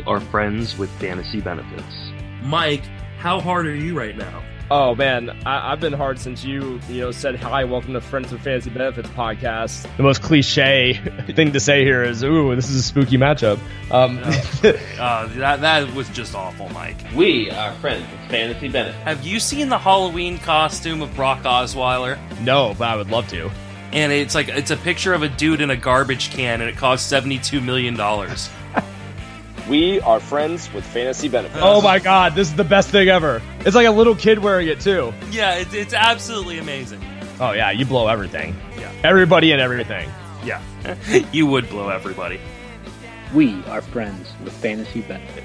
are friends with fantasy benefits. Mike, how hard are you right now? Oh man, I've been hard since you said hi, welcome to Friends with Fantasy Benefits podcast. The most cliche thing to say here is, ooh, this is a spooky matchup. That was just awful, Mike. We are friends with fantasy benefits. Have you seen the Halloween costume of Brock Osweiler? No, but I would love to. And it's a picture of a dude in a garbage can, and it costs $72 million. We are friends with fantasy benefits. Oh my god, this is the best thing ever. It's like a little kid wearing it too. Yeah, it's absolutely amazing. Oh yeah, you blow everything. Yeah. Everybody and everything. Yeah. You would blow everybody. We are friends with fantasy benefits.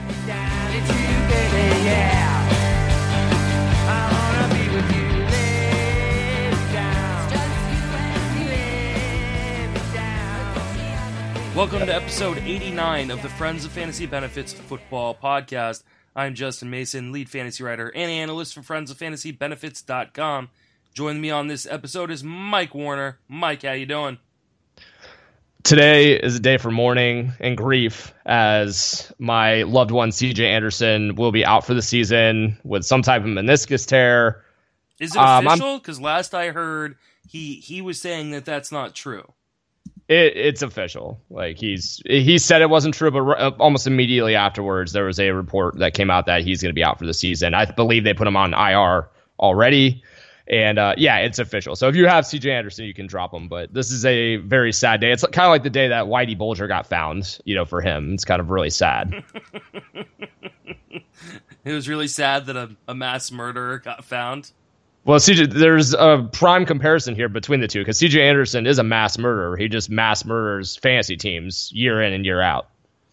Welcome to episode 89 of the Friends of Fantasy Benefits Football Podcast. I'm Justin Mason, lead fantasy writer and analyst for friendsoffantasybenefits.com. Joining me on this episode is Mike Warner. Mike, how you doing? Today is a day for mourning and grief as my loved one CJ Anderson will be out for the season with some type of meniscus tear. Is it official? Because last I heard, he was saying that that's not true. It's official. Like he said it wasn't true, but almost immediately afterwards, there was a report that came out that he's going to be out for the season. I believe they put him on IR already. And yeah, it's official. So if you have CJ Anderson, you can drop him. But this is a very sad day. It's kind of like the day that Whitey Bulger got found, for him. It's kind of really sad. It was really sad that a mass murderer got found. Well, CJ, there's a prime comparison here between the two because CJ Anderson is a mass murderer. He just mass murders fantasy teams year in and year out.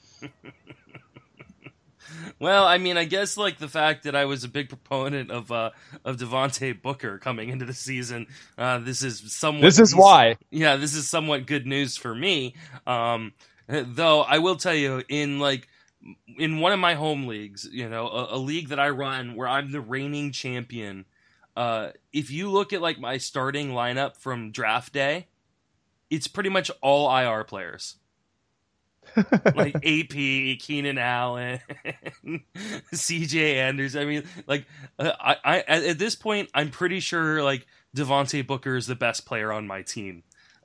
Well, I mean, I guess the fact that I was a big proponent of Devontae Booker coming into the season, this is why. Yeah, this is somewhat good news for me. Though I will tell you, in one of my home leagues, a league that I run where I'm the reigning champion. If you look at my starting lineup from draft day, it's pretty much all IR players. Like AP, Keenan Allen, CJ Anderson. I mean, I at this point, I'm pretty sure Devontae Booker is the best player on my team.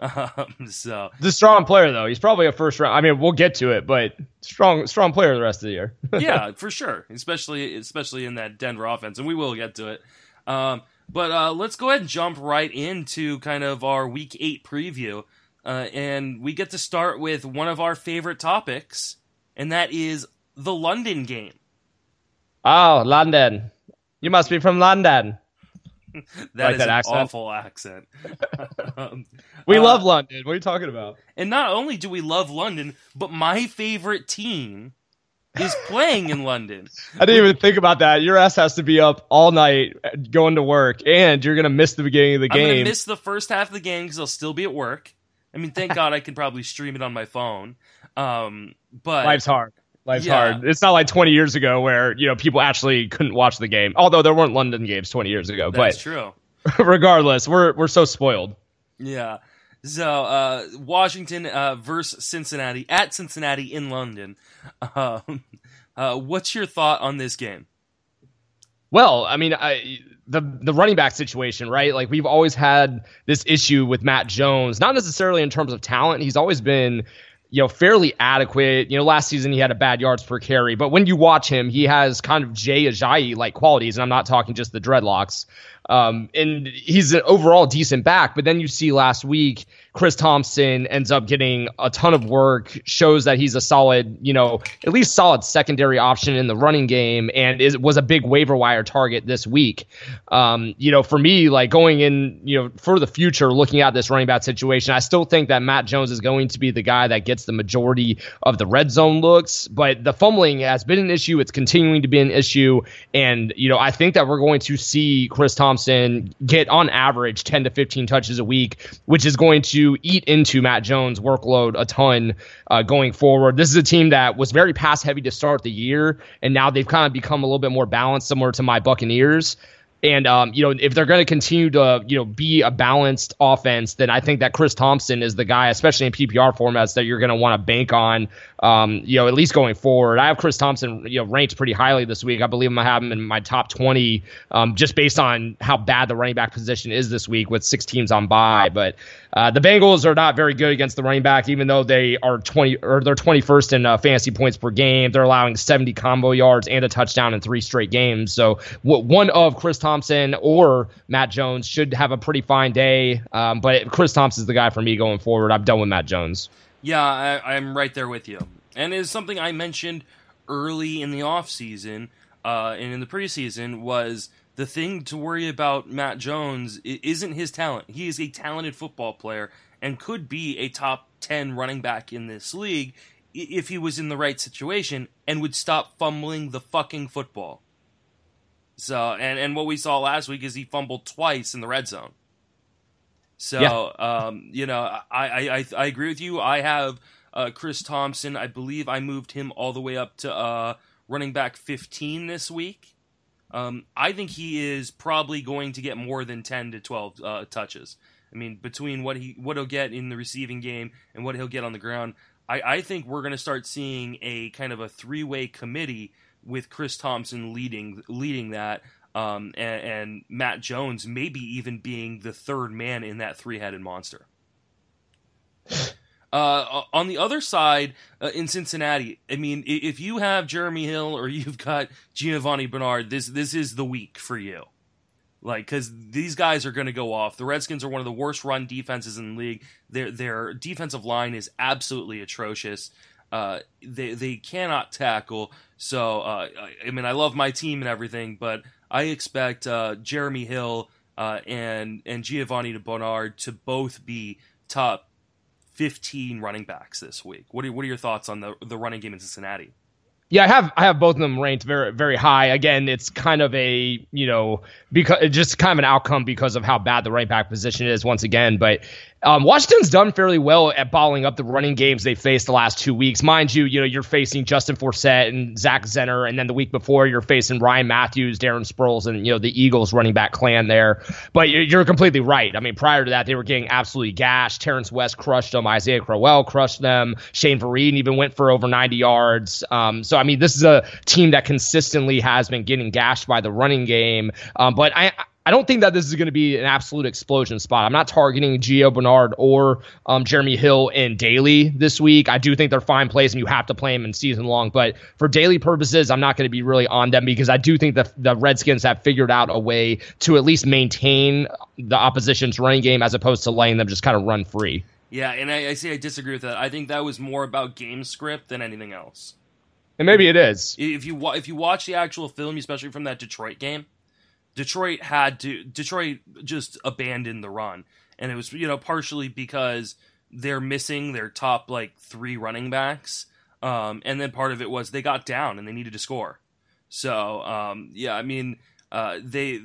So the strong player though, he's probably a first round. I mean, we'll get to it, but strong player the rest of the year. Yeah, for sure, especially in that Denver offense, and we will get to it. But let's go ahead and jump right into kind of our Week 8 preview. And we get to start with one of our favorite topics, and that is the London game. Oh, London. You must be from London. That is an awful accent. We love London. What are you talking about? And not only do we love London, but my favorite team is playing in London. I didn't even think about that. Your ass has to be up all night going to work, and you're going to miss the beginning of the game. I'm going to miss the first half of the game because I'll still be at work. I mean, thank God I can probably stream it on my phone. But life's hard. Life's hard. It's not like 20 years ago where, people actually couldn't watch the game. Although there weren't London games 20 years ago. That's true. Regardless, we're so spoiled. Yeah. So, Washington versus Cincinnati at Cincinnati in London. What's your thought on this game? Well, I mean, the running back situation, right? We've always had this issue with Matt Jones, not necessarily in terms of talent. He's always been, fairly adequate. Last season he had a bad yards per carry, but when you watch him, he has kind of Jay Ajayi-like qualities, and I'm not talking just the dreadlocks. And he's an overall decent back, but then you see last week, Chris Thompson ends up getting a ton of work, shows that he's a solid, at least solid secondary option in the running game, and was a big waiver wire target this week. For me, going in, for the future, looking at this running back situation, I still think that Matt Jones is going to be the guy that gets the majority of the red zone looks, but the fumbling has been an issue. It's continuing to be an issue, and, I think that we're going to see Chris Thompson get on average 10 to 15 touches a week, which is going to eat into Matt Jones' workload a ton going forward. This is a team that was very pass heavy to start the year, and now they've kind of become a little bit more balanced, similar to my Buccaneers. And, if they're going to continue to, be a balanced offense, then I think that Chris Thompson is the guy, especially in PPR formats, that you're going to want to bank on, at least going forward. I have Chris Thompson, ranked pretty highly this week. I believe I have him in my top 20, just based on how bad the running back position is this week with 6 teams on bye. But the Bengals are not very good against the running back, even though they are they're 21st in fantasy points per game. They're allowing 70 combo yards and a touchdown in 3 straight games. So one of Chris Thompson or Matt Jones should have a pretty fine day. But Chris Thompson's the guy for me going forward. I'm done with Matt Jones. Yeah, I'm right there with you. And it's something I mentioned early in the offseason and in the preseason was the thing to worry about Matt Jones isn't his talent. He is a talented football player and could be a top 10 running back in this league if he was in the right situation and would stop fumbling the fucking football. So, and what we saw last week is he fumbled twice in the red zone. So, yeah. I agree with you. I have Chris Thompson. I believe I moved him all the way up to running back 15 this week. I think he is probably going to get more than 10 to 12 touches. I mean, between what he'll get in the receiving game and what he'll get on the ground, I think we're going to start seeing a kind of a 3-way committee with Chris Thompson leading that, and Matt Jones maybe even being the third man in that 3-headed monster. On the other side, in Cincinnati, I mean, if you have Jeremy Hill or you've got Giovanni Bernard, this is the week for you. Like, because these guys are going to go off. The Redskins are one of the worst run defenses in the league. Their defensive line is absolutely atrocious. They cannot tackle. So, I mean, I love my team and everything, but I expect Jeremy Hill and Giovanni Bernard to both be top 15 running backs this week. What are your thoughts on the running game in Cincinnati? Yeah, I have both of them ranked very, very high. Again, it's kind of because just kind of an outcome because of how bad the running back position is once again. But Washington's done fairly well at bottling up the running games they faced the last 2 weeks. Mind you, you're facing Justin Forsett and Zach Zenner, and then the week before you're facing Ryan Matthews, Darren Sproles, and the Eagles running back clan there. But you're completely right. I mean, prior to that, they were getting absolutely gashed. Terrence West crushed them. Isaiah Crowell crushed them. Shane Vereen even went for over 90 yards. So I mean, this is a team that consistently has been getting gashed by the running game. But I don't think that this is going to be an absolute explosion spot. I'm not targeting Gio Bernard or Jeremy Hill in daily this week. I do think they're fine plays, and you have to play them in season long. But for daily purposes, I'm not going to be really on them because I do think that the Redskins have figured out a way to at least maintain the opposition's running game as opposed to letting them just kind of run free. Yeah, and I disagree with that. I think that was more about game script than anything else. And maybe it is. If you watch the actual film, especially from that Detroit game, Detroit just abandoned the run, and it was partially because they're missing their top 3 running backs, and then part of it was they got down and they needed to score. So I mean they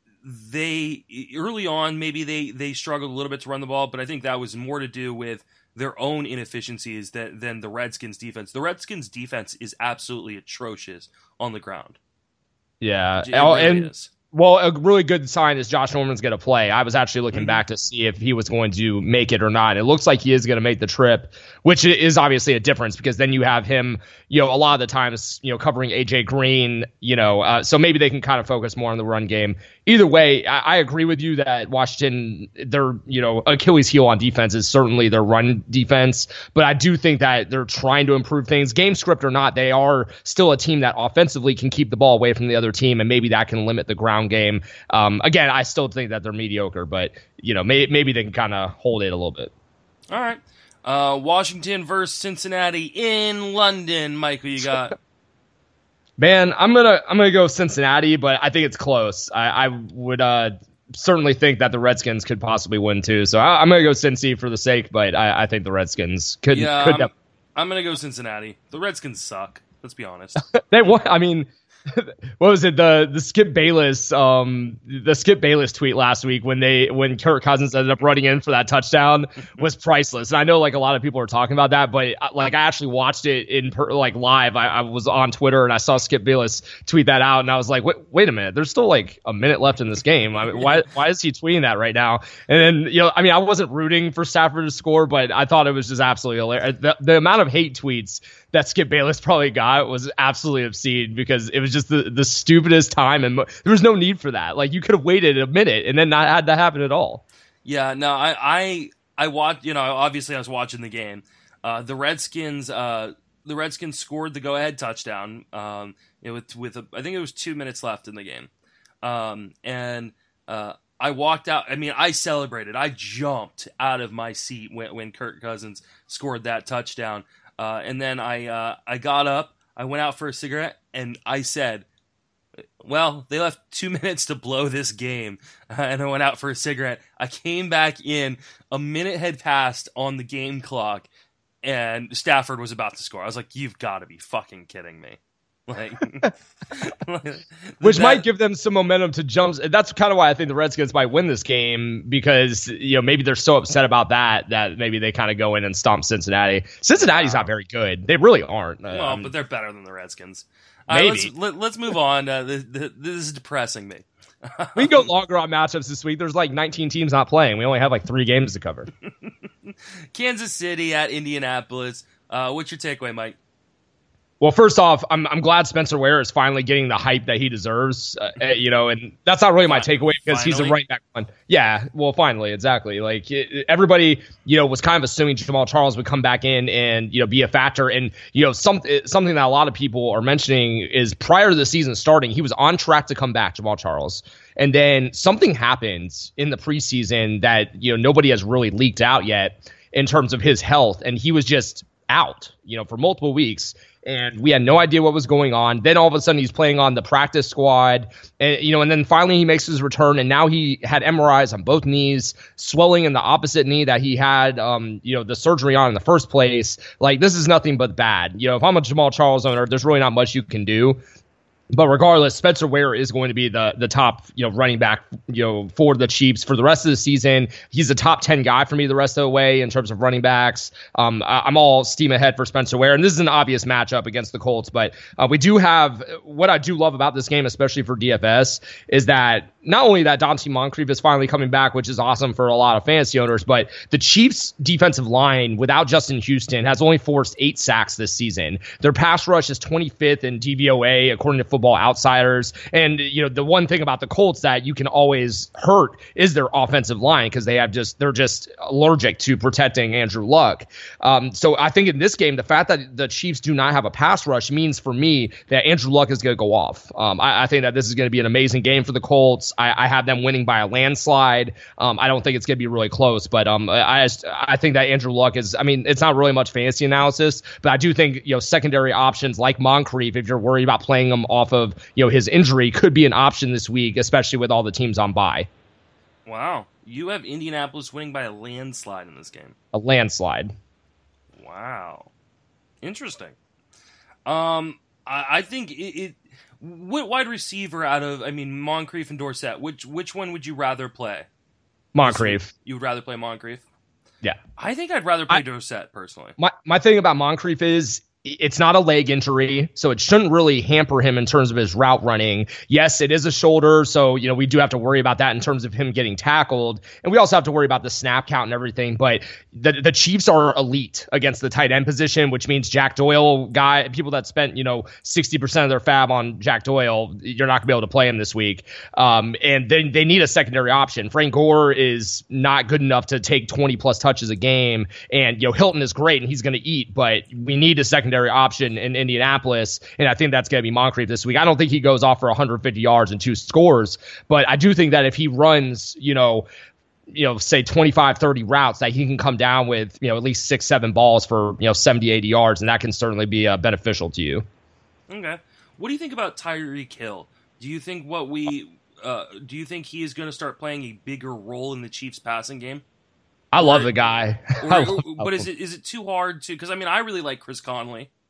early on maybe they struggled a little bit to run the ball, but I think that was more to do with their own inefficiencies than the Redskins defense. The Redskins defense is absolutely atrocious on the ground. Yeah, it really is. Well, a really good sign is Josh Norman's going to play. I was actually looking back to see if he was going to make it or not. It looks like he is going to make the trip, which is obviously a difference because then you have him, a lot of the times, covering AJ Green, so maybe they can kind of focus more on the run game. Either way, I agree with you that Washington, their, Achilles heel on defense is certainly their run defense, but I do think that they're trying to improve things. Game script or not, they are still a team that offensively can keep the ball away from the other team, and maybe that can limit the ground game. Again, I still think that they're mediocre, but maybe they can kind of hold it a little bit. All right. Washington versus Cincinnati in London. Mike, who you got? Man, I'm gonna go Cincinnati, but I think it's close. I would certainly think that the Redskins could possibly win too. So I'm gonna go Cincy for the sake, but I think the Redskins could. Yeah, I'm gonna go Cincinnati. The Redskins suck. Let's be honest. I mean, What was it? The Skip Bayless tweet last week when Kirk Cousins ended up running in for that touchdown was priceless. And I know like a lot of people are talking about that, but like I actually watched it live. I was on Twitter and I saw Skip Bayless tweet that out, and I was like, wait a minute, there's still like a minute left in this game. I mean, why is he tweeting that right now? And then I wasn't rooting for Stafford to score, but I thought it was just absolutely hilarious. The amount of hate tweets that Skip Bayless probably got was absolutely obscene, because it was just the stupidest time, and there was no need for that. Like, you could have waited a minute and then not had that happen at all. Yeah, no, I watched. Obviously I was watching the game. The Redskins scored the go-ahead touchdown. With I think it was 2 minutes left in the game, and I walked out. I mean, I celebrated. I jumped out of my seat when Kirk Cousins scored that touchdown. And then I got up, I went out for a cigarette, and I said, well, they left 2 minutes to blow this game. And I went out for a cigarette. I came back in, a minute had passed on the game clock, and Stafford was about to score. I was like, you've got to be fucking kidding me. Which might give them some momentum to jump. That's kind of why I think the Redskins might win this game, because maybe they're so upset about that maybe they kind of go in and stomp Cincinnati. Cincinnati's not very good. They really aren't. Well, but they're better than the Redskins. Maybe. Let's move on. This is depressing me. We can go longer on matchups this week. There's like 19 teams not playing. We only have like 3 games to cover. Kansas City at Indianapolis. What's your takeaway, Mike? Well, first off, I'm glad Spencer Ware is finally getting the hype that he deserves, and that's not really my takeaway, because he's a running back one. Yeah, well, finally, exactly. Like, everybody, was kind of assuming Jamal Charles would come back in and, be a factor. And, something that a lot of people are mentioning is prior to the season starting, he was on track to come back, Jamal Charles. And then something happened in the preseason that, nobody has really leaked out yet in terms of his health. And he was just out, for multiple weeks. And we had no idea what was going on. Then all of a sudden he's playing on the practice squad, and then finally he makes his return. And now he had MRIs on both knees, swelling in the opposite knee that he had, the surgery on in the first place. Like, this is nothing but bad. If I'm a Jamal Charles owner, there's really not much you can do. But regardless, Spencer Ware is going to be the top, running back, for the Chiefs for the rest of the season. He's a top 10 guy for me the rest of the way in terms of running backs. I'm all steam ahead for Spencer Ware, and this is an obvious matchup against the Colts. But we do have, what I do love about this game, especially for DFS, is that not only that Dante Moncrief is finally coming back, which is awesome for a lot of fantasy owners, but the Chiefs' defensive line without Justin Houston has only forced 8 sacks this season. Their pass rush is 25th in DVOA, according to Football Outsiders. And, the one thing about the Colts that you can always hurt is their offensive line, because they're just allergic to protecting Andrew Luck. So I think in this game, the fact that the Chiefs do not have a pass rush means for me that Andrew Luck is going to go off. I think that this is going to be an amazing game for the Colts. I have them winning by a landslide. I don't think it's going to be really close, but I think that Andrew Luck is, it's not really much fantasy analysis, but I do think, secondary options like Moncrief, if you're worried about playing him off of, his injury, could be an option this week, especially with all the teams on bye. Wow. You have Indianapolis winning by a landslide in this game. A landslide. Wow. Interesting. I think what wide receiver out of, Moncrief and Dorsett, which one would you rather play? Moncrief. You would rather play Moncrief? Yeah. I think I'd rather play Dorsett, personally. My thing about Moncrief is it's not a leg injury, so it shouldn't really hamper him in terms of his route running. Yes, it is a shoulder, so we do have to worry about that in terms of him getting tackled, and we also have to worry about the snap count and everything. But the Chiefs are elite against the tight end position, which means Jack Doyle people that spent 60% of their fab on Jack Doyle, you're not gonna be able to play him this week. And then they need a secondary option. Frank Gore is not good enough to take 20 plus touches a game, and Hilton is great and he's gonna eat, but we need a secondary option in Indianapolis, and I think that's going to be Moncrief this week. I don't think he goes off for 150 yards and 2 scores, but I do think that if he runs, say 25, 30 routes, that he can come down with, at least 6-7 balls for, 70, 80 yards, and that can certainly be beneficial to you. Okay. What do you think about Tyreek Hill? Do you think do you think he is going to start playing a bigger role in the Chiefs passing game? I love the guy. But is it too hard to? Because I really like Chris Conley.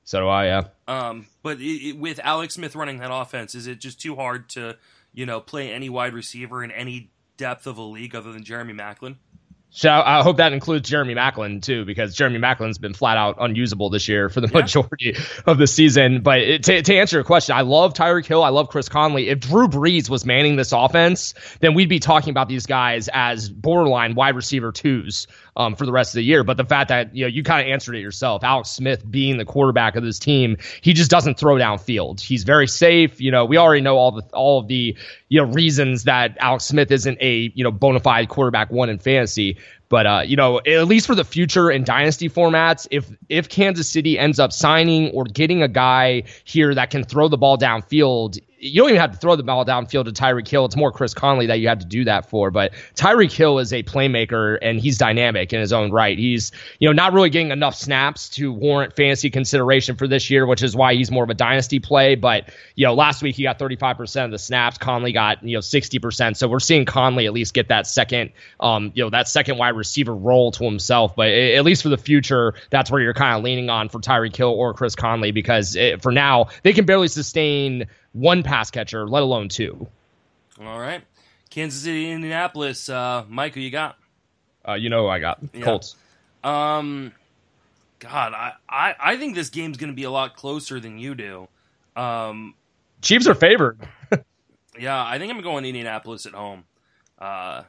So do I, yeah. But with Alex Smith running that offense, is it just too hard to, play any wide receiver in any depth of a league other than Jeremy Maclin? So I hope that includes Jeremy Maclin, too, because Jeremy Maclin's been flat out unusable this year for the majority of the season. But to answer your question, I love Tyreek Hill. I love Chris Conley. If Drew Brees was manning this offense, then we'd be talking about these guys as borderline wide receiver twos for the rest of the year. But the fact that, you kind of answered it yourself, Alex Smith being the quarterback of this team, he just doesn't throw downfield. He's very safe. We already know all of the reasons that Alex Smith isn't a bona fide quarterback one in fantasy. But, at least for the future in dynasty formats, if Kansas City ends up signing or getting a guy here that can throw the ball downfield, you don't even have to throw the ball downfield to Tyreek Hill. It's more Chris Conley that you have to do that for. But Tyreek Hill is a playmaker, and he's dynamic in his own right. He's, not really getting enough snaps to warrant fantasy consideration for this year, which is why he's more of a dynasty play. But, last week he got 35% of the snaps. Conley got, 60%. So we're seeing Conley at least get that second, wide receiver role to himself. But at least for the future, that's where you're kind of leaning on for Tyreek Hill or Chris Conley, because for now they can barely sustain one pass catcher, let alone two. All right. Kansas City, Indianapolis. Mike, who you got? Who I got. Colts. God, I think this game's going to be a lot closer than you do. Chiefs are favored. Yeah, I think I'm going Indianapolis at home. I'll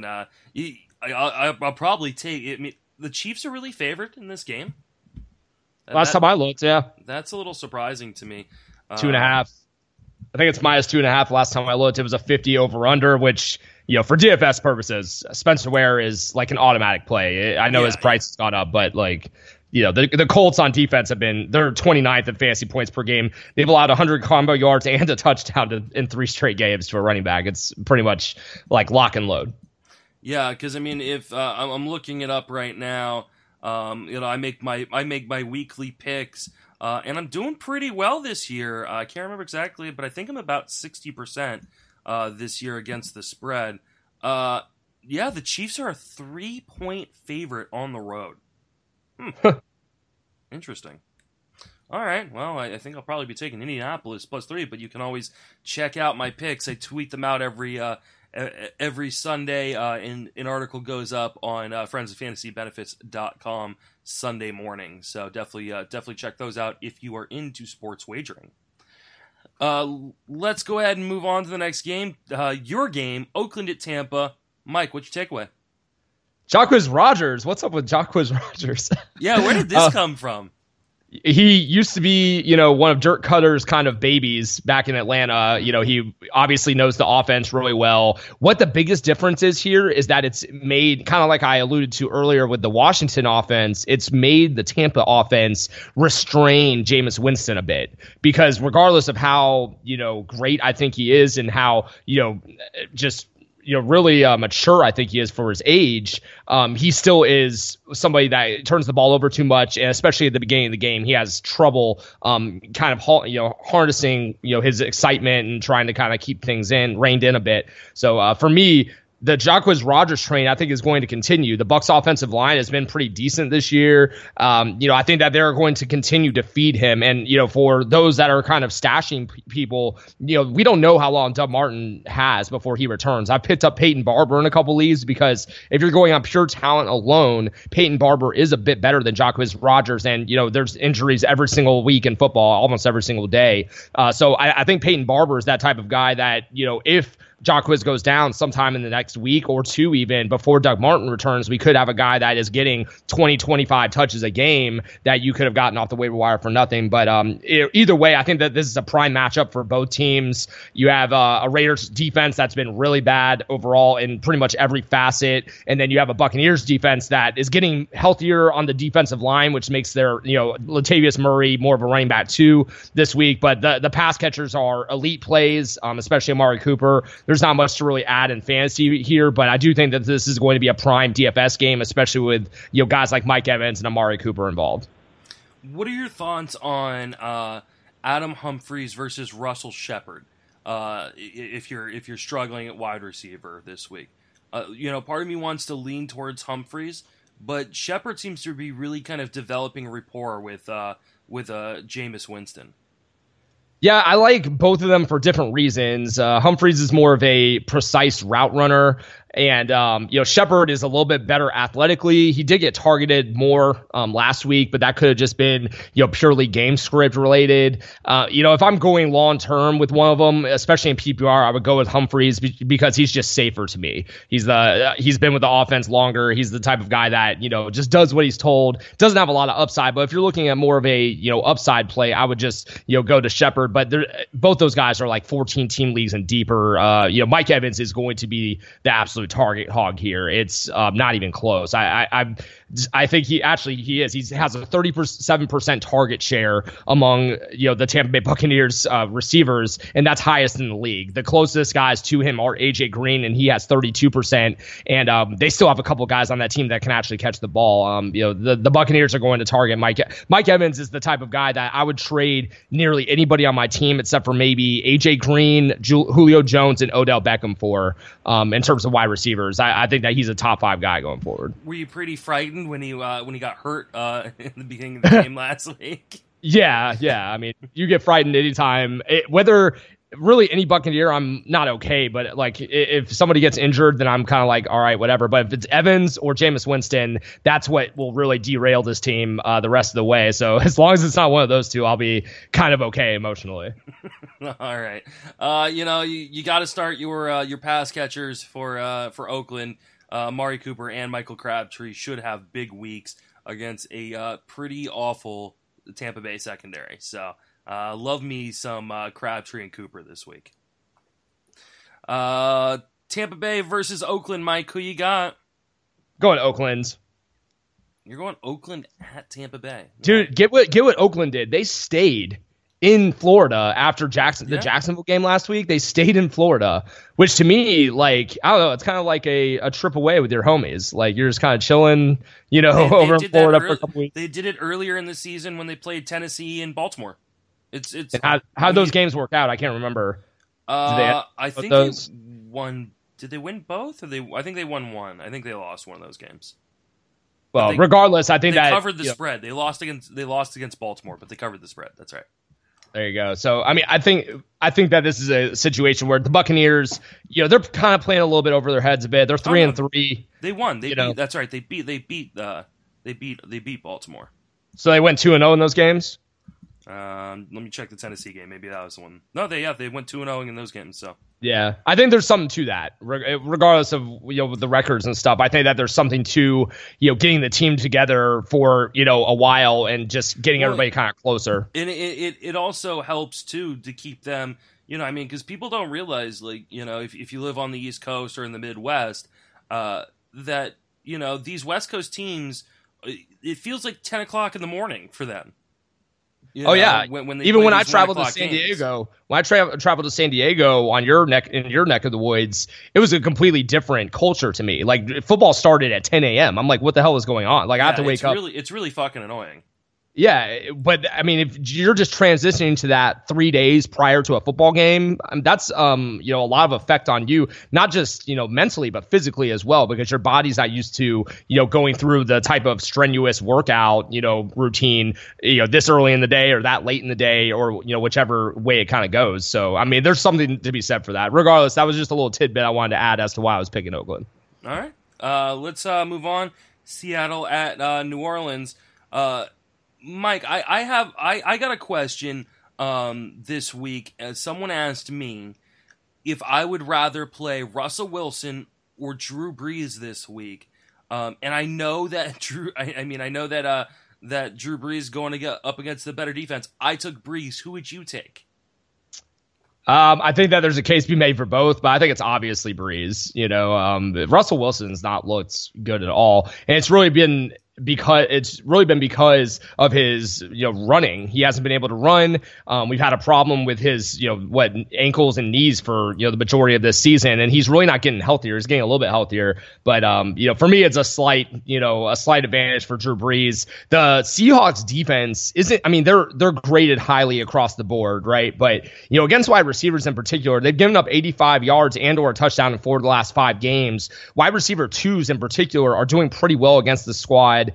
probably take it. I mean, the Chiefs are really favored in this game. Last time I looked, yeah. That's a little surprising to me. 2.5. I think it's minus 2.5. Last time I looked, it was a 50 over under, which, for DFS purposes, Spencer Ware is like an automatic play. I know his price has gone up, but the Colts on defense they're 29th in fantasy points per game. They've allowed 100 combo yards and a touchdown in 3 straight games to a running back. It's pretty much like lock and load. Yeah, because if I'm looking it up right now, I make my weekly picks. And I'm doing pretty well this year. I can't remember exactly, but I think I'm about 60% this year against the spread. The Chiefs are a 3-point favorite on the road. Interesting. All right, well, I think I'll probably be taking Indianapolis +3, but you can always check out my picks. I tweet them out every Sunday. An article goes up on friendsoffantasybenefits.com Sunday morning. So definitely check those out if you are into sports wagering. Let's go ahead and move on to the next game. Your game, Oakland at Tampa. Mike, what's your takeaway? Jacquizz Rodgers. What's up with Jacquizz Rodgers? Yeah, where did this come from? He used to be, one of Dirk Cutter's kind of babies back in Atlanta. He obviously knows the offense really well. What the biggest difference is here is that it's made, kind of like I alluded to earlier with the Washington offense, it's made the Tampa offense restrain Jameis Winston a bit. Because regardless of how, great I think he is and how, really mature I think he is for his age, he still is somebody that turns the ball over too much, and especially at the beginning of the game, he has trouble kind of harnessing his excitement and trying to kind of keep things reined in a bit. So for me, the Jacquizz Rodgers train, I think, is going to continue. The Bucs offensive line has been pretty decent this year. I think that they're going to continue to feed him. And, for those that are kind of stashing people, we don't know how long Doug Martin has before he returns. I picked up Peyton Barber in a couple leagues because if you're going on pure talent alone, Peyton Barber is a bit better than Jacquizz Rodgers. And, there's injuries every single week in football, almost every single day. So I think Peyton Barber is that type of guy that, if Jacquizz goes down sometime in the next week or two, even before Doug Martin returns, we could have a guy that is getting 20-25 touches a game that you could have gotten off the waiver wire for nothing. But either way, I think that this is a prime matchup for both teams. You have a Raiders defense that's been really bad overall in pretty much every facet. And then you have a Buccaneers defense that is getting healthier on the defensive line, which makes their, Latavius Murray more of a running back too this week. But the pass catchers are elite plays, especially Amari Cooper. There's not much to really add in fantasy here, but I do think that this is going to be a prime DFS game, especially with guys like Mike Evans and Amari Cooper involved. What are your thoughts on Adam Humphries versus Russell Shepard? If you're struggling at wide receiver this week, part of me wants to lean towards Humphries, but Shepard seems to be really kind of developing rapport with with Jameis Winston. Yeah, I like both of them for different reasons. Humphries is more of a precise route runner. And, Shepard is a little bit better athletically. He did get targeted more last week, but that could have just been, purely game script related. If I'm going long term with one of them, especially in PPR, I would go with Humphries because he's just safer to me. He's been with the offense longer. He's the type of guy that, just does what he's told. Doesn't have a lot of upside, but if you're looking at more of a, upside play, I would just, go to Shepard. But both those guys are like 14 team leagues and deeper. Mike Evans is going to be the absolute target hog here. It's not even close. I think he is. He has a 37% target share among the Tampa Bay Buccaneers receivers, and that's highest in the league. The closest guys to him are AJ Green, and he has 32%. And they still have a couple guys on that team that can actually catch the ball. The Buccaneers are going to target Mike Evans is the type of guy that I would trade nearly anybody on my team except for maybe AJ Green, Julio Jones, and Odell Beckham for in terms of wide receivers. I think that he's a top 5 guy going forward. Were you pretty frightened when he got hurt in the beginning of the game last week? Yeah. I mean, you get frightened anytime. Whether really any Buccaneer, I'm not okay. But like, if somebody gets injured, then I'm kind of like, all right, whatever. But if it's Evans or Jameis Winston, that's what will really derail this team the rest of the way. So as long as it's not one of those two, I'll be kind of okay emotionally. All right. You got to start your pass catchers for Oakland. Amari Cooper and Michael Crabtree should have big weeks against a pretty awful Tampa Bay secondary. So love me some Crabtree and Cooper this week. Tampa Bay versus Oakland, Mike. Who you got? Going Oakland. You're going Oakland at Tampa Bay. Dude, get what Oakland did. They stayed in Florida after the Jacksonville game last week. They stayed in Florida, which to me, like, I don't know, it's kind of like a trip away with your homies. Like, you're just kind of chilling, over in Florida for a couple weeks. They did it earlier in the season when they played Tennessee and Baltimore. It's how those games work out, I can't remember. I think they won. Did they win both? I think they won one. I think they lost one of those games. Well, regardless, I think they that covered the spread. They lost against Baltimore, but they covered the spread. That's right. There you go. So, I mean, I think that this is a situation where the Buccaneers, they're kind of playing a little bit over their heads a bit. They're 3-3. They won. They beat, that's right. They beat Baltimore. So they went 2-0 in those games. Let me check the Tennessee game. Maybe that was the one. No, they went 2-0 in those games. So yeah, I think there's something to that, regardless of the records and stuff. I think that there's something to getting the team together for a while and just getting everybody kind of closer. And it also helps too to keep them. Because people don't realize, like, if you live on the East Coast or in the Midwest, that these West Coast teams, it feels like 10 o'clock in the morning for them. When I traveled to San Diego, when I traveled to San Diego in your neck of the woods, it was a completely different culture to me. Like, football started at 10 a.m. I'm like, what the hell is going on? Like, I have to wake up. It's really fucking annoying. Yeah, but I mean, if you're just transitioning to that 3 days prior to a football game, that's a lot of effect on you, not just mentally, but physically as well, because your body's not used to going through the type of strenuous workout routine this early in the day or that late in the day or whichever way it kind of goes. So I mean, there's something to be said for that. Regardless, that was just a little tidbit I wanted to add as to why I was picking Oakland. All right, let's move on. Seattle at New Orleans. Mike, I got a question this week. Someone asked me if I would rather play Russell Wilson or Drew Brees this week, and I know that Drew Brees is going to get up against the better defense. I took Brees. Who would you take? I think that there's a case to be made for both, but I think it's obviously Brees. Russell Wilson's not looked good at all, and it's really been because of his running. He hasn't been able to run. We've had a problem with his ankles and knees for the majority of this season, and he's really not getting healthier. He's getting a little bit healthier, but for me it's a slight advantage for Drew Brees. The Seahawks defense they're graded highly across the board, right? But against wide receivers in particular, they've given up 85 yards and or a touchdown in 4 of the last 5 games. Wide receiver 2s in particular are doing pretty well against the squad. had.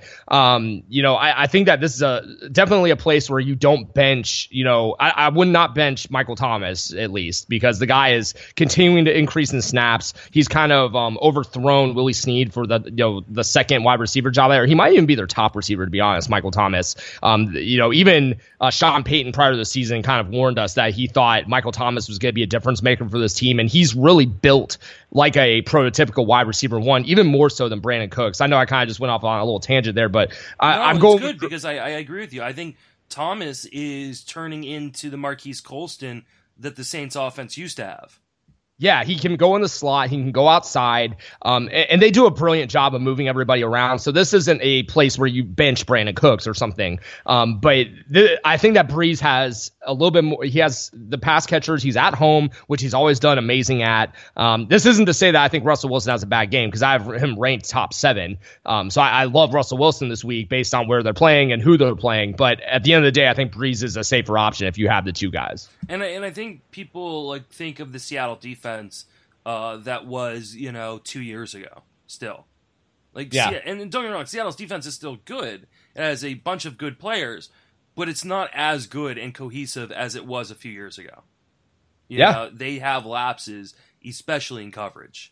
I think that this is definitely a place where you don't bench. I would not bench Michael Thomas, at least, because the guy is continuing to increase in snaps. He's kind of overthrown Willie Snead for the second wide receiver job there. He might even be their top receiver, to be honest, Michael Thomas. Even Sean Payton prior to the season kind of warned us that he thought Michael Thomas was going to be a difference maker for this team, and he's really built like a prototypical wide receiver one, even more so than Brandon Cooks. I know I kind of just went off on a little tangent there, but I'm going good because I agree with you. I think Thomas is turning into the Marquise Colston that the Saints offense used to have. Yeah, he can go in the slot. He can go outside. And they do a brilliant job of moving everybody around. So this isn't a place where you bench Brandon Cooks or something. But I think that Brees has a little bit more. He has the pass catchers. He's at home, which he's always done amazing at. This isn't to say that I think Russell Wilson has a bad game, because I have him ranked top 7. So I love Russell Wilson this week based on where they're playing and who they're playing. But at the end of the day, I think Brees is a safer option if you have the two guys. And I think people think of the Seattle defense that was 2 years ago still. And don't get me wrong, Seattle's defense is still good. It has a bunch of good players, but it's not as good and cohesive as it was a few years ago. They have lapses, especially in coverage.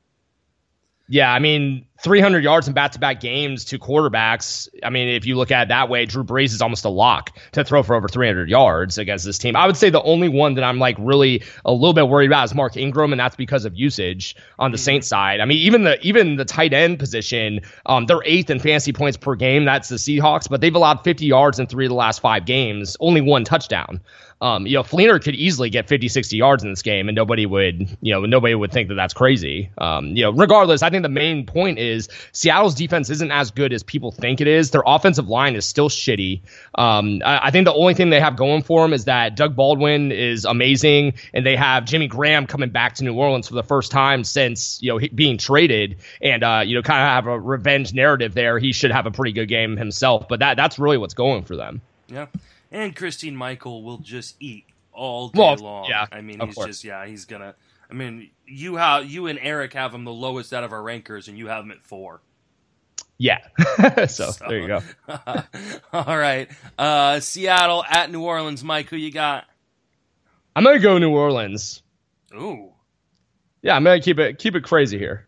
Yeah, I mean, 300 yards in back-to-back games to quarterbacks. I mean, if you look at it that way, Drew Brees is almost a lock to throw for over 300 yards against this team. I would say the only one that I'm really a little bit worried about is Mark Ingram, and that's because of usage on the Saints side. I mean, even the tight end position, they're 8th in fantasy points per game. That's the Seahawks, but they've allowed 50 yards in 3 of the last 5 games, only 1 touchdown. Fleener could easily get 50, 60 yards in this game, and nobody would think that that's crazy. Regardless, I think the main point is Seattle's defense isn't as good as people think it is. Their offensive line is still shitty. I think the only thing they have going for them is that Doug Baldwin is amazing, and they have Jimmy Graham coming back to New Orleans for the first time since being traded, and kind of have a revenge narrative there. He should have a pretty good game himself, but that's really what's going for them. Yeah. And Christine Michael will just eat all day long. Yeah, I mean, he's gonna. I mean, you and Eric have him the lowest out of our rankers, and you have him at 4. Yeah. so there you go. All right. Seattle at New Orleans. Mike, who you got? I'm gonna go New Orleans. Ooh. Yeah, I'm gonna keep it crazy here.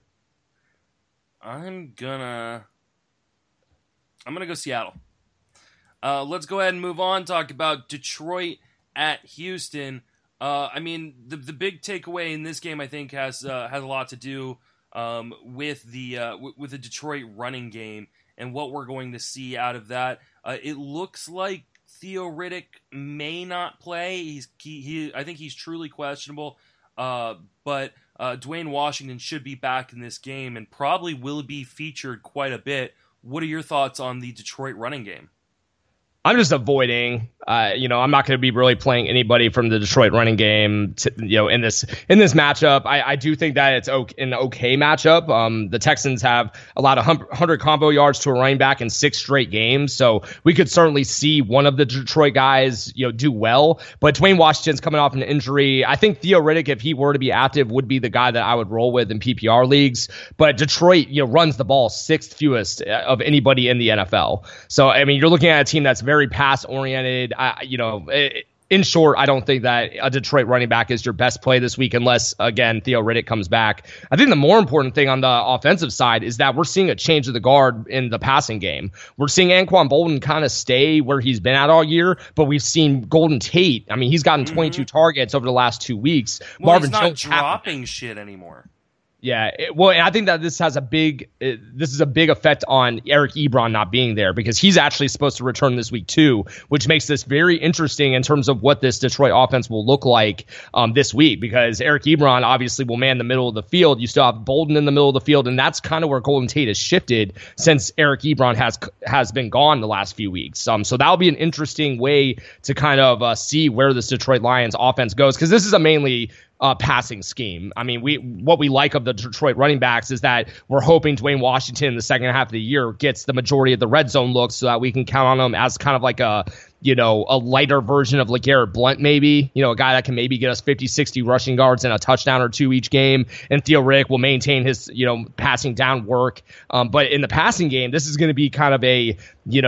I'm gonna go Seattle. Let's go ahead and move on. Talk about Detroit at Houston. I mean, the big takeaway in this game, I think, has a lot to do with the Detroit running game and what we're going to see out of that. It looks like Theo Riddick may not play. I think he's truly questionable. But Dwayne Washington should be back in this game and probably will be featured quite a bit. What are your thoughts on the Detroit running game? I'm just avoiding. I'm not going to be really playing anybody from the Detroit running game. In this matchup, I do think that it's an okay matchup. The Texans have allowed 100 combo yards to a running back in 6 straight games, so we could certainly see one of the Detroit guys, do well. But Dwayne Washington's coming off an injury. I think Theo Riddick, if he were to be active, would be the guy that I would roll with in PPR leagues. But Detroit, runs the ball 6th fewest of anybody in the NFL. So I mean, you're looking at a team that's very pass oriented. In short, I don't think that a Detroit running back is your best play this week unless, again, Theo Riddick comes back. I think the more important thing on the offensive side is that we're seeing a change of the guard in the passing game. We're seeing Anquan Bolden kind of stay where he's been at all year, but we've seen Golden Tate. I mean, he's gotten 22 targets over the last 2 weeks. Well, Marvin he's not Jones dropping shit anymore. Yeah, and I think that this is a big effect on Eric Ebron not being there, because he's actually supposed to return this week too, which makes this very interesting in terms of what this Detroit offense will look like this week, because Eric Ebron obviously will man the middle of the field. You still have Bolden in the middle of the field, and that's kind of where Golden Tate has shifted since Eric Ebron has been gone the last few weeks. So that'll be an interesting way to kind of see where this Detroit Lions offense goes, because this is a mainly passing scheme. I mean, what we like of the Detroit running backs is that we're hoping Dwayne Washington in the second half of the year gets the majority of the red zone looks so that we can count on him as kind of like a a lighter version of LeGarrette Blount, maybe, a guy that can maybe get us 50, 60 rushing yards and a touchdown or two each game. And Theo Riddick will maintain his, passing down work. But in the passing game, this is going to be kind of a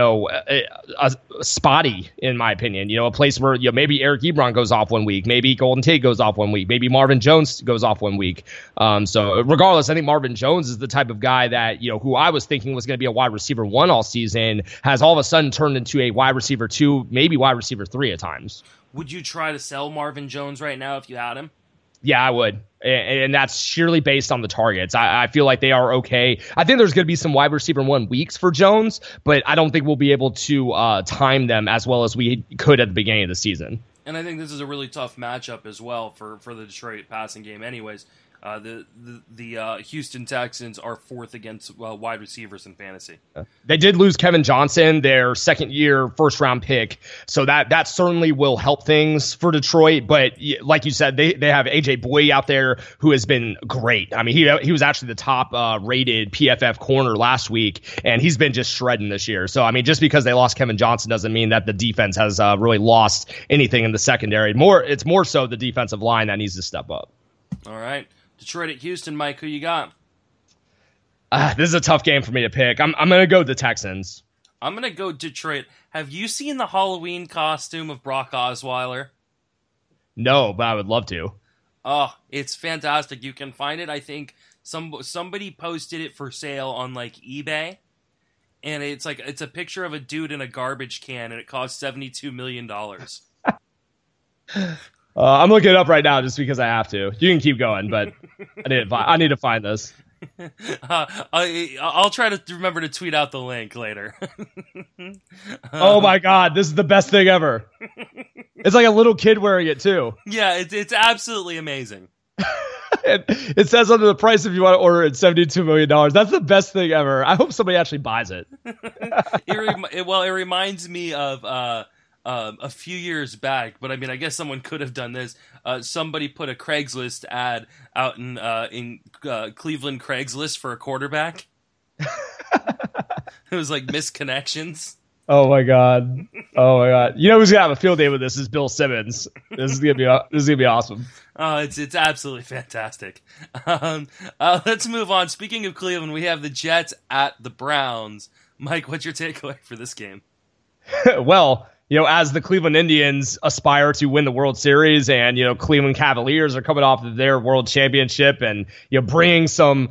spotty, in my opinion, a place where, maybe Eric Ebron goes off 1 week, maybe Golden Tate goes off 1 week, maybe Marvin Jones goes off 1 week. So regardless, I think Marvin Jones is the type of guy that, who I was thinking was going to be a wide receiver 1 all season, has all of a sudden turned into a wide receiver 2, maybe wide receiver 3 at times. Would you try to sell Marvin Jones right now if you had him? Yeah, I would. And that's sheerly based on the targets. I feel like they are okay. I think there's going to be some wide receiver 1 weeks for Jones, but I don't think we'll be able to time them as well as we could at the beginning of the season. And I think this is a really tough matchup as well for the Detroit passing game anyways. The Houston Texans are 4th against wide receivers in fantasy. They did lose Kevin Johnson, their second-year first-round pick, so that certainly will help things for Detroit. But like you said, they have A.J. Boye out there who has been great. I mean, he was actually the top-rated PFF corner last week, and he's been just shredding this year. So, I mean, just because they lost Kevin Johnson doesn't mean that the defense has really lost anything in the secondary. It's more so the defensive line that needs to step up. All right. Detroit at Houston, Mike, who you got? This is a tough game for me to pick. I'm going to go the Texans. I'm going to go Detroit. Have you seen the Halloween costume of Brock Osweiler? No, but I would love to. Oh, it's fantastic. You can find it. I think somebody posted it for sale on eBay. And it's a picture of a dude in a garbage can, and it cost $72 million. I'm looking it up right now just because I have to. You can keep going, but I need to find this. I'll try to remember to tweet out the link later. Oh my God, this is the best thing ever. It's like a little kid wearing it too. Yeah, it's absolutely amazing. It says under the price if you want to order it, $72 million. That's the best thing ever. I hope somebody actually buys it. It reminds me of a few years back, but I mean, I guess someone could have done this. Somebody put a Craigslist ad out in Cleveland Craigslist for a quarterback. It was like misconnections. Oh my god! You know who's gonna have a field day with this is Bill Simmons. This is gonna be awesome. Oh, it's absolutely fantastic. Let's move on. Speaking of Cleveland, we have the Jets at the Browns. Mike, what's your takeaway for this game? Well, as the Cleveland Indians aspire to win the World Series and, Cleveland Cavaliers are coming off of their world championship and, bringing some,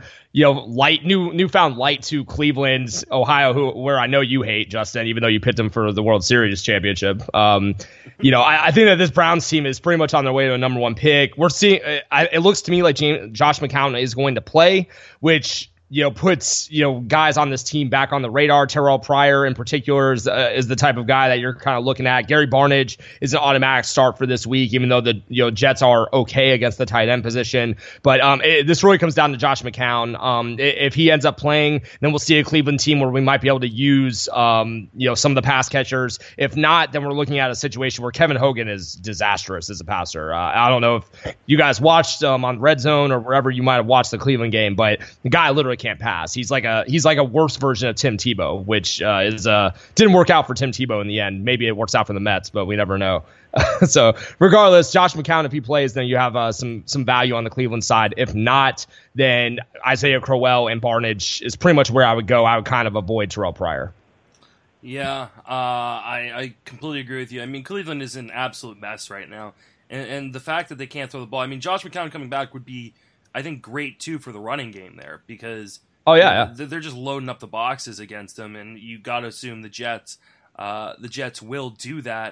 newfound light to Cleveland, Ohio, where I know you hate, Justin, even though you picked them for the World Series championship. I think that this Browns team is pretty much on their way to a number 1 pick. We're seeing, it looks to me like Josh McCown is going to play, which puts, guys on this team back on the radar. Terrell Pryor in particular is the type of guy that you're kind of looking at. Gary Barnidge is an automatic start for this week, even though the Jets are okay against the tight end position. But this really comes down to Josh McCown. If he ends up playing, then we'll see a Cleveland team where we might be able to use, some of the pass catchers. If not, then we're looking at a situation where Kevin Hogan is disastrous as a passer. I don't know if you guys watched on Red Zone or wherever you might have watched the Cleveland game, but the guy literally can't pass. He's like a worse version of Tim Tebow, which didn't work out for Tim Tebow in the end. Maybe it works out for the Mets, but we never know. So regardless, Josh McCown, if he plays, then you have some value on the Cleveland side. If not, then Isaiah Crowell and Barnidge is pretty much where I would go. I would kind of avoid Terrell Pryor. Yeah, I completely agree with you. I mean, Cleveland is an absolute mess right now. And the fact that they can't throw the ball, I mean, Josh McCown coming back would be, I think, great too for the running game there, because they're just loading up the boxes against them, and you got to assume the Jets will do that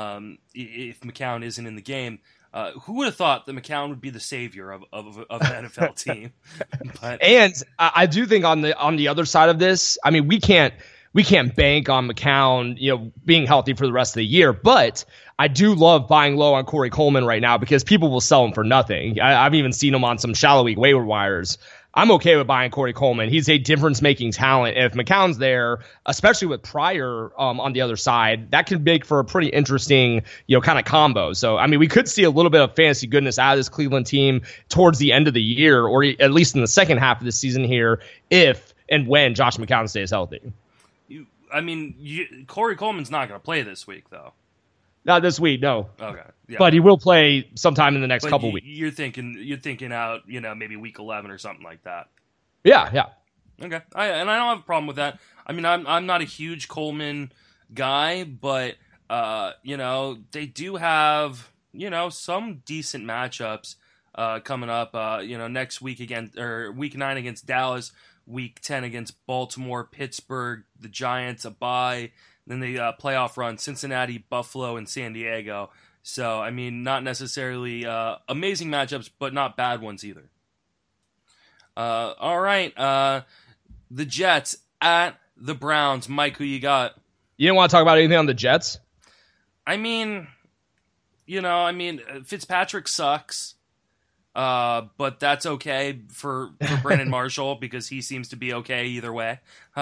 if McCown isn't in the game. Who would have thought that McCown would be the savior of an NFL team? And I do think on the other side of this, I mean, we can't bank on McCown, being healthy for the rest of the year, but I do love buying low on Corey Coleman right now because people will sell him for nothing. I've even seen him on some shallow week waiver wires. I'm okay with buying Corey Coleman. He's a difference-making talent. And if McCown's there, especially with Pryor on the other side, that can make for a pretty interesting, kind of combo. So, I mean, we could see a little bit of fantasy goodness out of this Cleveland team towards the end of the year, or at least in the second half of the season here, if and when Josh McCown stays healthy. I mean, Corey Coleman's not going to play this week, though. Not this week, no. Okay, yeah. But he will play sometime in the next couple weeks. You're thinking out, maybe week 11 or something like that. Yeah. Okay, I don't have a problem with that. I mean, I'm not a huge Coleman guy, but they do have some decent matchups coming up. Next week week 9 against Dallas, week 10 against Baltimore, Pittsburgh, the Giants, a bye. Then the playoff run, Cincinnati, Buffalo, and San Diego. So, I mean, not necessarily amazing matchups, but not bad ones either. All right. The Jets at the Browns. Mike, who you got? You didn't want to talk about anything on the Jets? I mean, Fitzpatrick sucks. But that's okay for Brandon Marshall because he seems to be okay either way.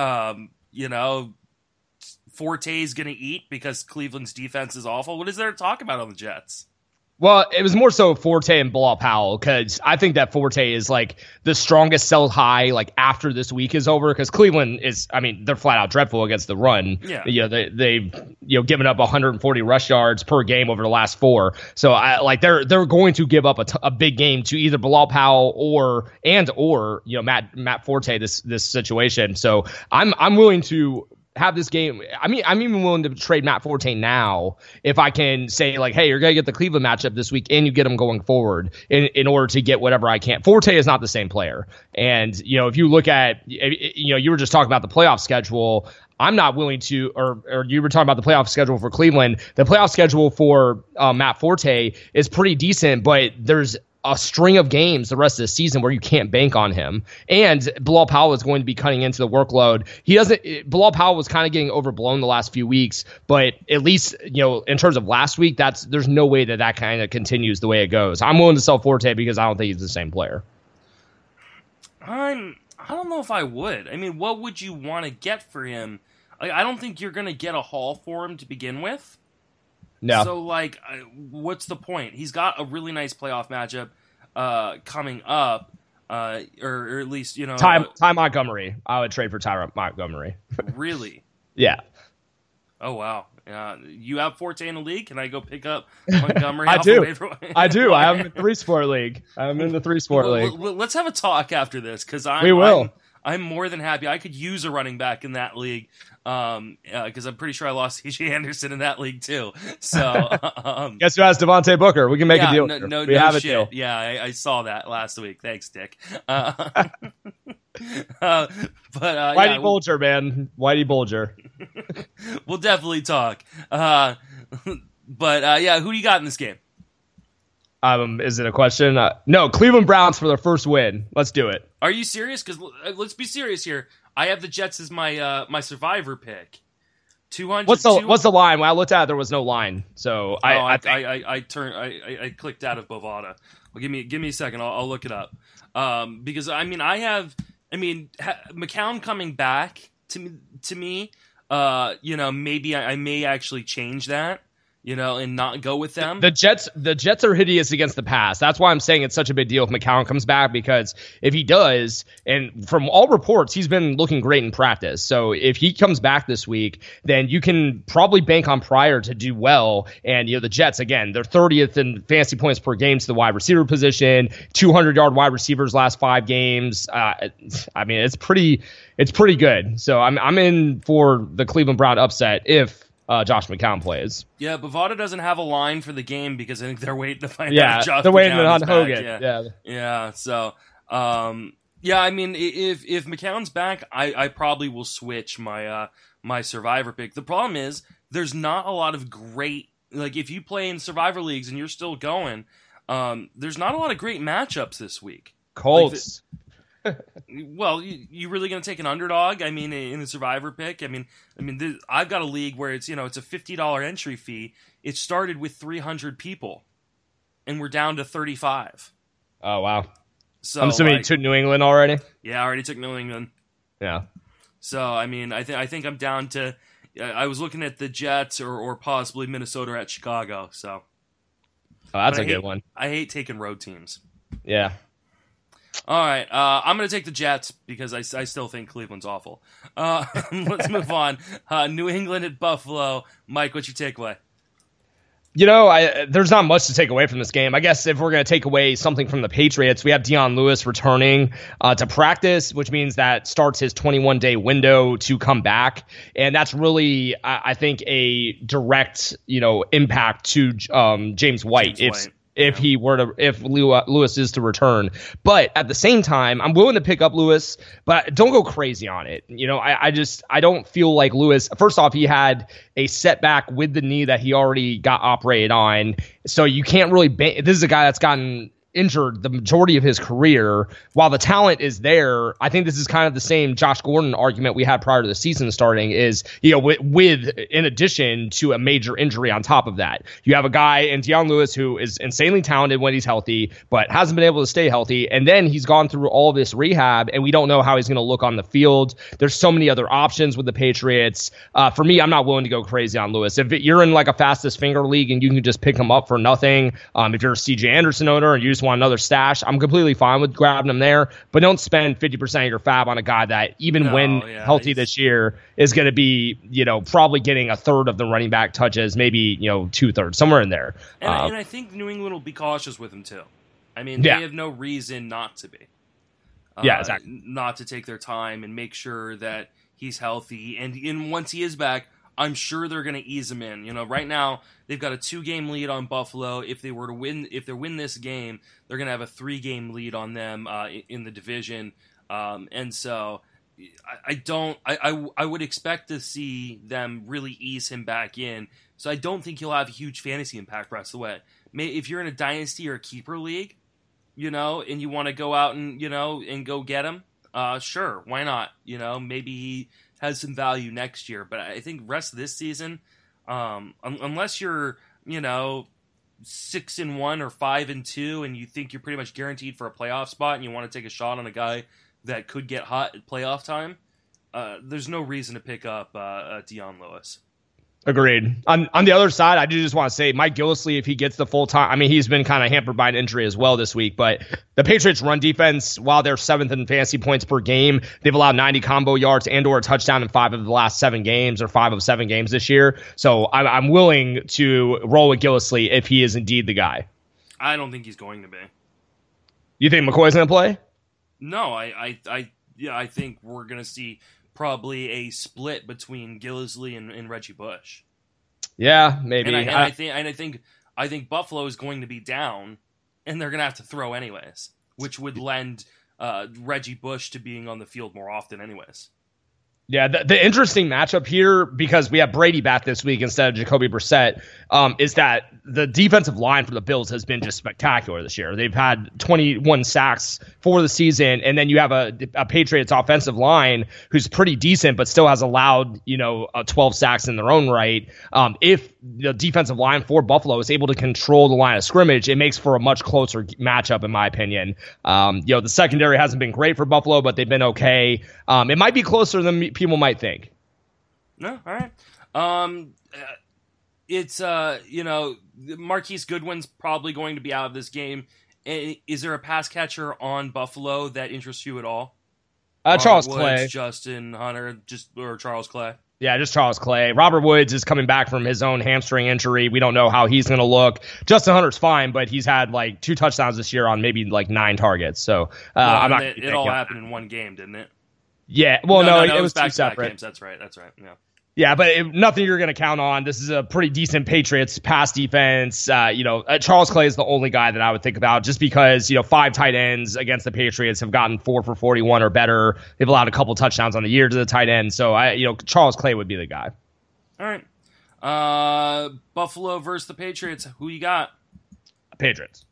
Forte's going to eat because Cleveland's defense is awful. What is there to talk about on the Jets? Well, it was more so Forte and Bilal Powell because I think that Forte is like the strongest sell high like after this week is over because Cleveland is, I mean, they're flat out dreadful against the run. Yeah. They've given up 140 rush yards per game over the last 4. So they're going to give up a big game to either Bilal Powell or Matt Forte this situation. So I'm willing to have this game. I mean, I'm even willing to trade Matt Forte now if I can say like, hey, you're going to get the Cleveland matchup this week and you get them going forward in order to get whatever I can. Forte is not the same player. And, if you look at, you were just talking about the playoff schedule. I'm not willing to, or you were talking about the playoff schedule for Cleveland. The playoff schedule for Matt Forte is pretty decent, but there's a string of games the rest of the season where you can't bank on him. And Bilal Powell is going to be cutting into the workload. Bilal Powell was kind of getting overblown the last few weeks, but at least, in terms of last week, there's no way that kind of continues the way it goes. I'm willing to sell Forte because I don't think he's the same player. I don't know if I would. I mean, what would you want to get for him? I don't think you're going to get a haul for him to begin with. No. So, what's the point? He's got a really nice playoff matchup coming up, or at least, Ty Montgomery. I would trade for Ty Montgomery. Really? Yeah. Oh, wow. You have Forte in the league? Can I go pick up Montgomery? I do. I do. I am in the 3-sport league. I'm in the 3-sport league. Let's have a talk after this, because I'm more than happy. I could use a running back in that league. Because I'm pretty sure I lost C.J. Anderson in that league too. So guess who has Devontae Booker? We can make a deal. No a shit. deal. Yeah, I saw that last week. Thanks, Dick. Whitey Bulger, man. Whitey Bulger. We'll definitely talk. But who do you got in this game? Is it a question? No, Cleveland Browns for their first win. Let's do it. Are you serious? Because let's be serious here. I have the Jets as my survivor pick. 200. What's the line? When I looked at it, there was no line. So I clicked out of Bovada. Well, give me a second. I'll look it up. Because McCown coming back to me. Maybe I may actually change that. And not go with them. The Jets are hideous against the pass. That's why I'm saying it's such a big deal if McCown comes back, because if he does, and from all reports, he's been looking great in practice. So if he comes back this week, then you can probably bank on Pryor to do well. And, the Jets, again, they're 30th in fantasy points per game to the wide receiver position, 200-yard wide receivers last 5 games. It's pretty good. So I'm in for the Cleveland Brown upset if Josh McCown plays. Yeah, Bovada doesn't have a line for the game because I think they're waiting to find out if Josh they're waiting McCown on Hogan. Back. Yeah. So, if McCown's back, I probably will switch my survivor pick. The problem is there's not a lot of great, if you play in survivor leagues and you're still going, there's not a lot of great matchups this week. Colts. Well, you really going to take an underdog? I mean, in a survivor pick? I've got a league where it's a $50 entry fee. It started with 300 people, and we're down to 35. Oh, wow. So I'm assuming you took New England already? Yeah, I already took New England. Yeah. So, I think I'm down to... I was looking at the Jets or possibly Minnesota at Chicago, so... Oh, that's a good one. I hate taking road teams. Yeah. All right, I'm going to take the Jets because I still think Cleveland's awful. Let's move on. New England at Buffalo. Mike, what's your takeaway? There's not much to take away from this game. I guess if we're going to take away something from the Patriots, we have Dion Lewis returning to practice, which means that starts his 21-day window to come back. And that's really, I think, a direct, impact to James White. If Lewis is to return. But at the same time, I'm willing to pick up Lewis, but don't go crazy on it. I don't feel like Lewis, first off, he had a setback with the knee that he already got operated on. So you can't really, this is a guy that's gotten injured the majority of his career. While the talent is there, I think this is kind of the same Josh Gordon argument we had prior to the season starting is, with in addition to a major injury on top of that, you have a guy in Dion Lewis who is insanely talented when he's healthy, but hasn't been able to stay healthy. And then he's gone through all this rehab and we don't know how he's going to look on the field. There's so many other options with the Patriots. For me, I'm not willing to go crazy on Lewis. If you're in like a fastest finger league and you can just pick him up for nothing, if you're a CJ Anderson owner and you just want another stash, I'm completely fine with grabbing him there, but don't spend 50% of your fab on a guy that when healthy this year is going to be, probably getting a third of the running back touches, maybe, 2/3, somewhere in there. And I think New England will be cautious with him too. I mean, they have no reason not to be. Exactly. Not to take their time and make sure that he's healthy. And once he is back, I'm sure they're going to ease him in. Right now they've got a 2-game lead on Buffalo. If they win this game, they're going to have a 3-game lead on them in the division. And so I would expect to see them really ease him back in. So I don't think he'll have a huge fantasy impact the rest of the way. If you're in a dynasty or a keeper league, and you want to go out and and go get him, sure, why not? Maybe he has some value next year, but I think rest of this season, unless you're 6-1 or 5-2, and you think you're pretty much guaranteed for a playoff spot, and you want to take a shot on a guy that could get hot at playoff time, there's no reason to pick up Dion Lewis. Agreed. On the other side, I do just want to say Mike Gillislee, if he gets the full time, I mean, he's been kind of hampered by an injury as well this week, but the Patriots run defense, while they're 7th in fantasy points per game, they've allowed 90 combo yards and or a touchdown in 5 of the last 7 games or 5 of 7 games this year. So I'm willing to roll with Gillislee if he is indeed the guy. I don't think he's going to be. You think McCoy's going to play? No, I think we're going to see probably a split between Gillislee and Reggie Bush. Yeah, maybe. And I think Buffalo is going to be down, and they're going to have to throw anyways, which would lend Reggie Bush to being on the field more often anyways. Yeah, the interesting matchup here, because we have Brady back this week instead of Jacoby Brissett, is that the defensive line for the Bills has been just spectacular this year. They've had 21 sacks for the season, and then you have a Patriots offensive line who's pretty decent, but still has allowed 12 sacks in their own right. If the defensive line for Buffalo is able to control the line of scrimmage, it makes for a much closer matchup, in my opinion. The secondary hasn't been great for Buffalo, but they've been okay. It might be closer than people might think. No, all right. It's Marquise Goodwin's probably going to be out of this game. Is there a pass catcher on Buffalo that interests you at all? Charles Woods, Clay, Justin Hunter, or Charles Clay. Yeah, just Charles Clay. Robert Woods is coming back from his own hamstring injury. We don't know how he's going to look. Justin Hunter's fine, but he's had 2 touchdowns this year on maybe 9 targets. So I'm not. It all happened in one game, didn't it? Yeah. Well, no, it was 2 separate games. That's right. Yeah. Yeah, but nothing you're going to count on. This is a pretty decent Patriots pass defense. Charles Clay is the only guy that I would think about, just because 5 tight ends against the Patriots have gotten 4 for 41 or better. They've allowed a couple touchdowns on the year to the tight end. So Charles Clay would be the guy. All right. Buffalo versus the Patriots. Who you got? Patriots.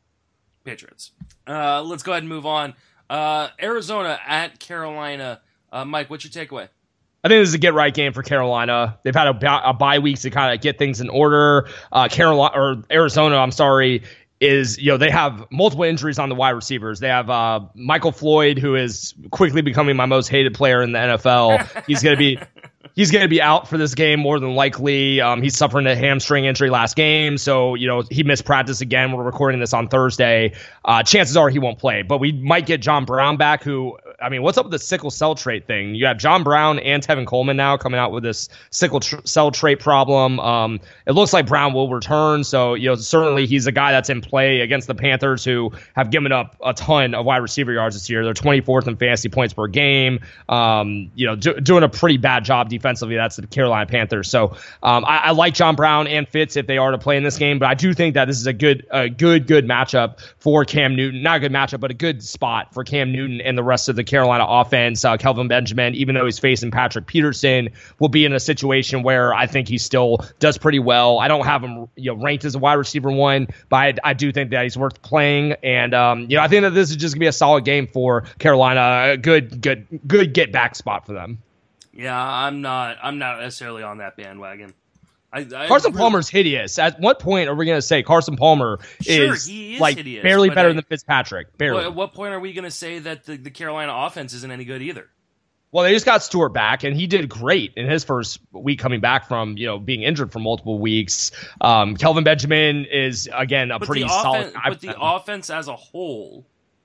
Let's go ahead and move on. Arizona at Carolina. Mike, what's your takeaway? I think this is a get-right game for Carolina. They've had a bye week to kind of get things in order. Arizona, they have multiple injuries on the wide receivers. They have Michael Floyd, who is quickly becoming my most hated player in the NFL. He's going to He's going to be out for this game more than likely. He's suffering a hamstring injury last game, so he missed practice again. We're recording this on Thursday. Chances are he won't play, but we might get John Brown back, who, I mean, what's up with the sickle cell trait thing? You have John Brown and Tevin Coleman now coming out with this sickle cell trait problem. It looks like Brown will return, so certainly he's a guy that's in play against the Panthers, who have given up a ton of wide receiver yards this year. They're 24th in fantasy points per game. Doing a pretty bad job defensively. That's the Carolina Panthers. So I like John Brown and Fitz if they are to play in this game, but I do think that this is a good matchup for Cam Newton. Not a good matchup, but a good spot for Cam Newton and the rest of the Carolina offense. Kelvin Benjamin, even though he's facing Patrick Peterson, will be in a situation where I think he still does pretty well. I don't have him ranked as a wide receiver 1, but I do think that he's worth playing. And I think that this is just gonna be a solid game for Carolina. A good get back spot for them. Yeah, I'm not necessarily on that bandwagon. Carson Palmer's hideous. At what point are we going to say Carson Palmer is hideous, barely better than Fitzpatrick? Barely. At what point are we going to say that the Carolina offense isn't any good either? Well, they just got Stewart back, and he did great in his first week coming back from being injured for multiple weeks. Kelvin Benjamin is, again, pretty solid guy. But the offense as a whole...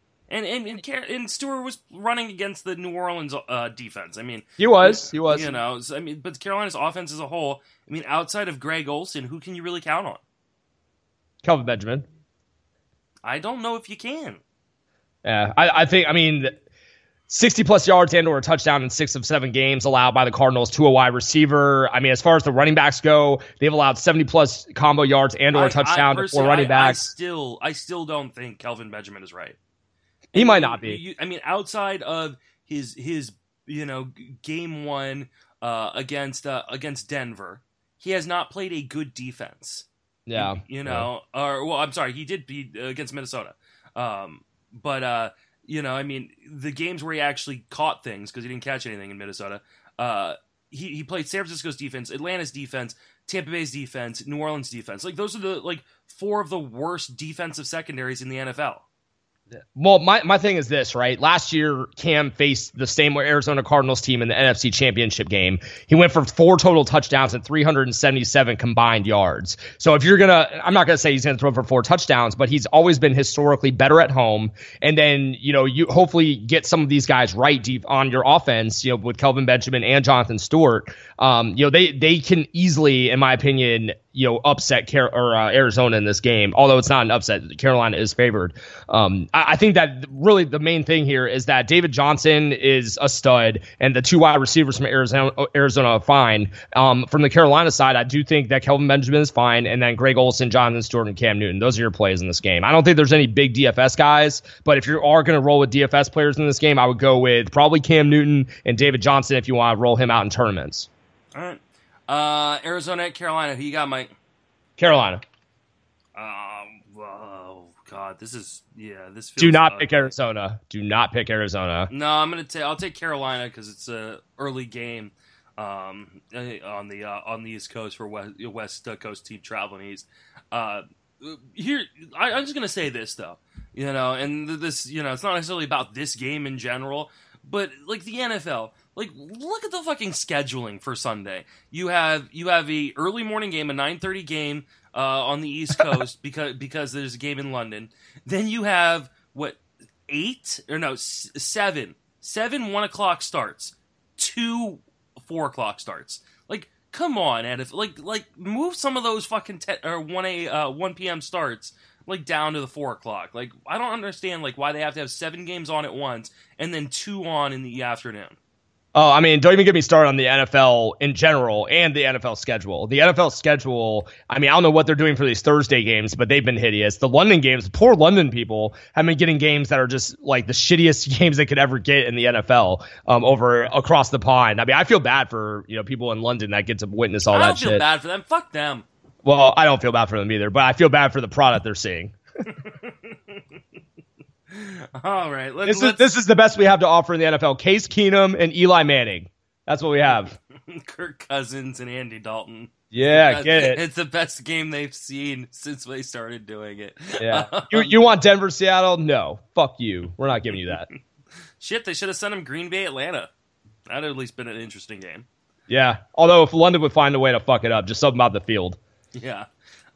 And Stewart was running against the New Orleans defense. I mean, he was. But Carolina's offense as a whole. I mean, outside of Greg Olsen, who can you really count on? Kelvin Benjamin. I don't know if you can. Yeah, I think. 60-plus yards and or a touchdown in 6 of 7 games allowed by the Cardinals to a wide receiver. I mean, as far as the running backs go, they've allowed 70-plus combo yards and or a touchdown to 4 running backs. I still don't think Kelvin Benjamin is right. He might not be. Outside of his game 1 against Denver, he has not played a good defense. Yeah. He did beat against Minnesota. The games where he actually caught things, because he didn't catch anything in Minnesota, he played San Francisco's defense, Atlanta's defense, Tampa Bay's defense, New Orleans' defense. Those are the 4 of the worst defensive secondaries in the NFL. Well, my thing is this, right? Last year, Cam faced the same Arizona Cardinals team in the NFC Championship game. He went for 4 total touchdowns and 377 combined yards. So if you're I'm not going to say he's going to throw for 4 touchdowns, but he's always been historically better at home. And then, you hopefully get some of these guys right deep on your offense, with Kelvin Benjamin and Jonathan Stewart. They can easily, in my opinion, upset Arizona in this game, although it's not an upset. Carolina is favored. I think that really the main thing here is that David Johnson is a stud, and the 2 wide receivers from Arizona are fine. From the Carolina side, I do think that Kelvin Benjamin is fine, and then Greg Olsen, Jonathan Stewart, and Cam Newton. Those are your plays in this game. I don't think there's any big DFS guys, but if you are going to roll with DFS players in this game, I would go with probably Cam Newton and David Johnson if you want to roll him out in tournaments. All right. Arizona at Carolina. Who you got, Mike? Carolina. Oh God, this feels. Do not pick Arizona. Do not pick Arizona. No, I'll take Carolina because it's a early game on the East Coast for West Coast team traveling east. Here, I'm just gonna say this though, and this, it's not necessarily about this game in general, but like the NFL. Look at the fucking scheduling for Sunday. You have a early morning game, a 9:30 game on the East Coast because there's a game in London. Then you have 7 1 o'clock starts, 2 4 o'clock starts. Come on, Ed. Move some of those fucking 1 p.m. starts down to the 4 o'clock. I don't understand why they have to have 7 games on at once and then 2 on in the afternoon. Oh, don't even get me started on the NFL in general and the NFL schedule. The NFL schedule, I don't know what they're doing for these Thursday games, but they've been hideous. The London games, poor London people have been getting games that are just the shittiest games they could ever get in the NFL over across the pond. I feel bad for people in London that get to witness all that shit. I don't feel bad for them. Fuck them. Well, I don't feel bad for them either, but I feel bad for the product they're seeing. All right. This is the best we have to offer in the NFL. Case Keenum and Eli Manning. That's what we have. Kirk Cousins and Andy Dalton. Yeah, get it. It's the best game they've seen since they started doing it. Yeah. You want Denver, Seattle? No. Fuck you. We're not giving you that. Shit, they should have sent him Green Bay, Atlanta. That'd have at least been an interesting game. Yeah. Although if London would find a way to fuck it up, just something about the field. Yeah.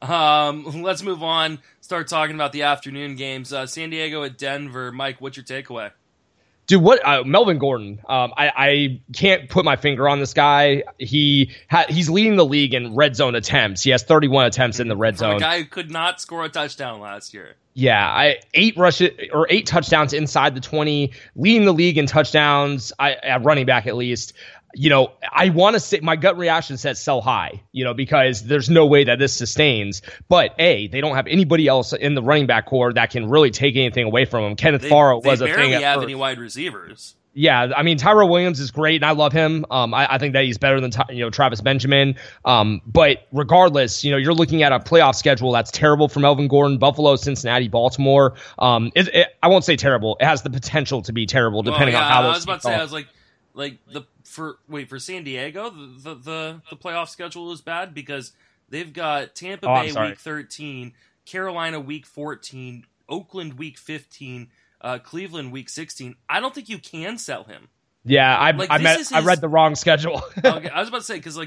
Let's move on. Start talking about the afternoon games. San Diego at Denver. Mike, what's your takeaway? Dude, what Melvin Gordon? I can't put my finger on this guy. He's leading the league in red zone attempts. He has 31 attempts in the red zone. A guy who could not score a touchdown last year. Yeah, 8 touchdowns inside the 20, leading the league in touchdowns at running back at least. You know, I want to say my gut reaction says sell high, you know, because there's no way that this sustains. But they don't have anybody else in the running back core that can really take anything away from him. Kenneth Farrow was a thing. They barely have any wide receivers. Yeah, I mean, Tyrell Williams is great, and I love him. I think that he's better than Travis Benjamin. But regardless, you know, you're looking at a playoff schedule that's terrible for Melvin Gordon. Buffalo, Cincinnati, Baltimore. I won't say terrible. It has the potential to be terrible depending on how those. I was about to say, I was like for San Diego, the playoff schedule is bad because they've got Tampa Bay week 13, Carolina week 14, Oakland week 15, Cleveland week 16. I don't think you can sell him. Yeah, I read the wrong schedule. Okay, I was about to say because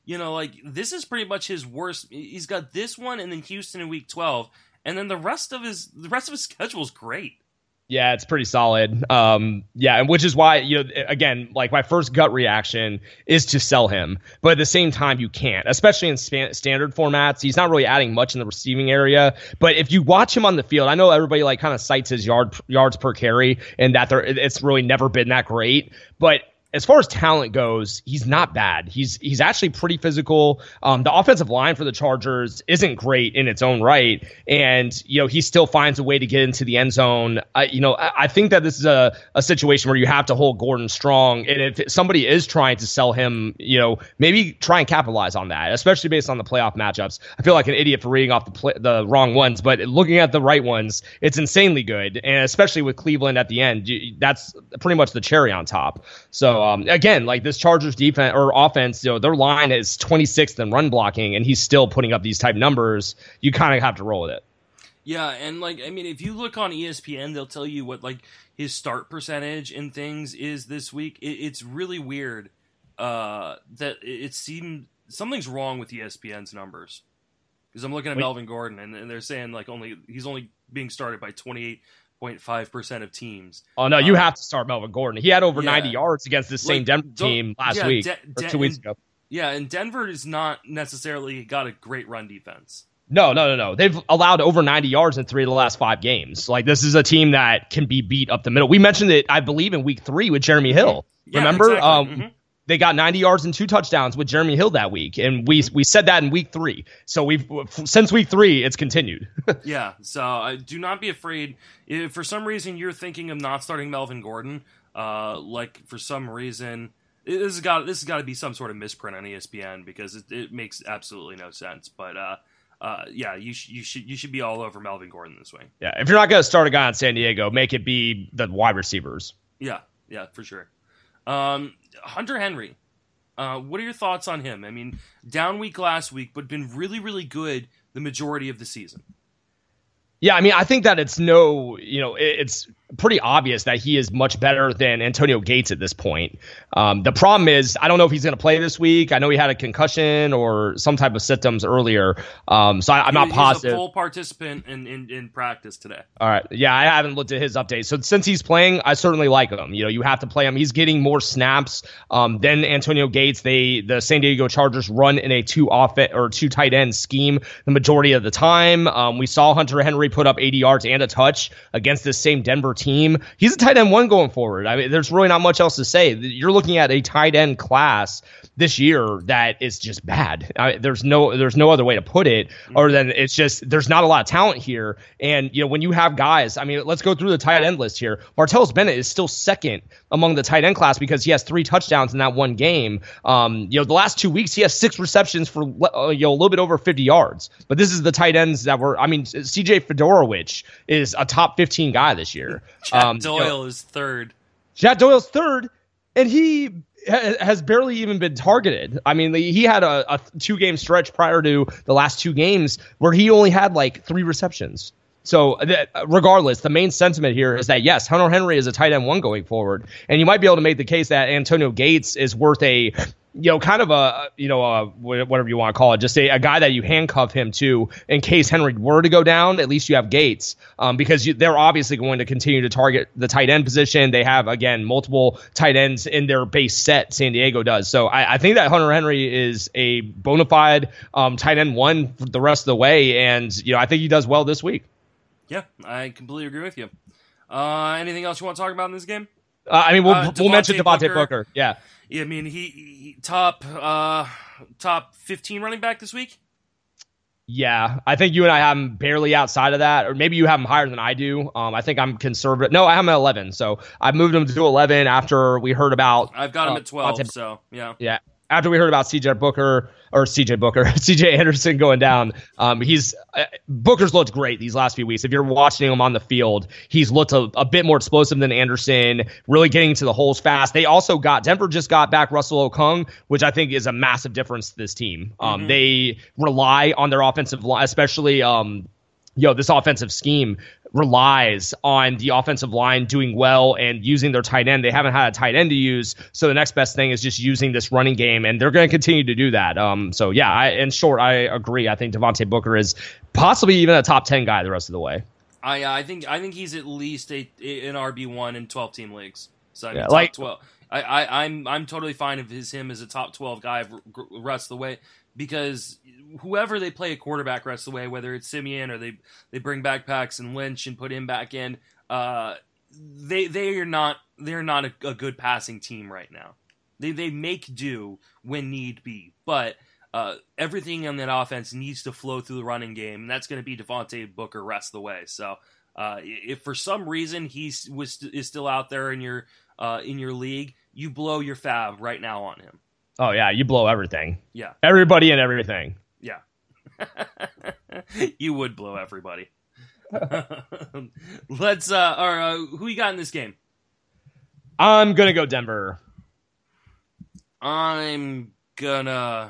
this is pretty much his worst. He's got this one and then Houston in week 12, and then the rest of his schedule is great. Yeah, it's pretty solid. And which is why, you know, again, like my first gut reaction is to sell him. But at the same time, you can't, especially in standard formats. He's not really adding much in the receiving area. But if you watch him on the field, I know everybody like kind of cites his yards per carry and that it's really never been that great. But as far as talent goes, he's not bad. He's actually pretty physical. The offensive line for the Chargers isn't great in its own right, and you know he still finds a way to get into the end zone. I think that this is a situation where you have to hold Gordon strong, and if somebody is trying to sell him, you know, maybe try and capitalize on that, especially based on the playoff matchups. I feel like an idiot for reading off the wrong ones, but looking at the right ones, it's insanely good, and especially with Cleveland at the end, that's pretty much the cherry on top. So. Again, like this Chargers defense or offense, you know, their line is 26th in run blocking, and he's still putting up these type numbers. You kind of have to roll with it. Yeah, and if you look on ESPN, they'll tell you what his start percentage and things is this week. It's really weird that it seemed something's wrong with ESPN's numbers because I'm looking at Melvin Gordon and they're saying he's only being started by 28.5% of teams. Oh no, you have to start Melvin Gordon. He had over 90 yards against this same Denver team last week or 2 weeks ago. Yeah, and Denver is not necessarily got a great run defense. No. They've allowed over 90 yards in 3 of the last 5 games. Like this is a team that can be beat up the middle. We mentioned it, I believe, in week 3 with Jeremy Hill. Yeah, remember? Exactly. They got 90 yards and 2 touchdowns with Jeremy Hill that week, and we said that in week 3. So since week 3, it's continued. Yeah, so do not be afraid. If for some reason you're thinking of not starting Melvin Gordon, for some reason this has got to be some sort of misprint on ESPN because it makes absolutely no sense. But you should be all over Melvin Gordon this week. Yeah, if you're not going to start a guy in San Diego, make it be the wide receivers. Yeah, for sure. Hunter Henry, what are your thoughts on him? I mean, down week last week, but been really, really good the majority of the season. Yeah, I mean, I think that it's pretty obvious that he is much better than Antonio Gates at this point. The problem is, I don't know if he's going to play this week. I know he had a concussion or some type of symptoms earlier, so I'm not positive. He's a full participant in practice today. All right, yeah, I haven't looked at his updates. So since he's playing, I certainly like him. You know, you have to play him. He's getting more snaps than Antonio Gates. The San Diego Chargers run in a 2 tight end scheme the majority of the time. We saw Hunter Henry put up 80 yards and a touch against this same Denver team. He's a tight end 1 going forward. I mean, there's really not much else to say. You're looking at a tight end class this year that is just bad. There's no other way to put it other than it's just there's not a lot of talent here. And you know, when you have guys, I mean, let's go through the tight end list here. Martellus Bennett is still second among the tight end class because he has 3 touchdowns in that one game. The last 2 weeks he has 6 receptions for a little bit over 50 yards. But this is the tight ends that were. I mean, CJ Fedorowicz is a top 15 guy this year. Jack Doyle is 3rd. Jack Doyle's 3rd, and he has barely even been targeted. I mean, he had a 2-game stretch prior to the last 2 games where he only had 3 receptions. So regardless, the main sentiment here is that, yes, Hunter Henry is a tight end 1 going forward. And you might be able to make the case that Antonio Gates is worth a kind of whatever you want to call it, just a guy that you handcuff him to in case Henry were to go down. At least you have Gates, because they're obviously going to continue to target the tight end position. They have, again, multiple tight ends in their base set. San Diego does. So I think that Hunter Henry is a bona fide tight end one for the rest of the way, and I think he does well this week. Yeah, I completely agree with you. Anything else you want to talk about in this game? We'll mention Devontae Booker. Yeah. Yeah, I mean, he top 15 running back this week. Yeah, I think you and I have him barely outside of that, or maybe you have him higher than I do. I think I'm conservative. No, I have him at 11, so I moved him to 11 after we heard about. I've got him at 12, so yeah. Yeah. After we heard about CJ Anderson going down, Booker's looked great these last few weeks. If you're watching him on the field, he's looked a bit more explosive than Anderson, really getting to the holes fast. Denver just got back Russell Okung, which I think is a massive difference to this team. They rely on their offensive line, especially this offensive scheme relies on the offensive line doing well and using their tight end. They haven't had a tight end to use, so the next best thing is just using this running game, and they're going to continue to do that. In short, I agree. I think Devontae Booker is possibly even a top 10 guy the rest of the way. I think he's at least an RB1 in 12-team leagues. So I mean, top 12. I'm totally fine if him as a top 12 guy rest of the way, because whoever they play a quarterback rest of the way, whether it's Simeon or they bring back Paxton Lynch and him back in, they're not a good passing team right now. They make do when need be, but everything on that offense needs to flow through the running game, and that's going to be Devontae Booker rest of the way. So if for some reason he is still out there in your league, you blow your fab right now on him. Oh yeah, you blow everything. Yeah, everybody and everything. Yeah, you would blow everybody. Let's who you got in this game? I'm gonna go Denver. I'm going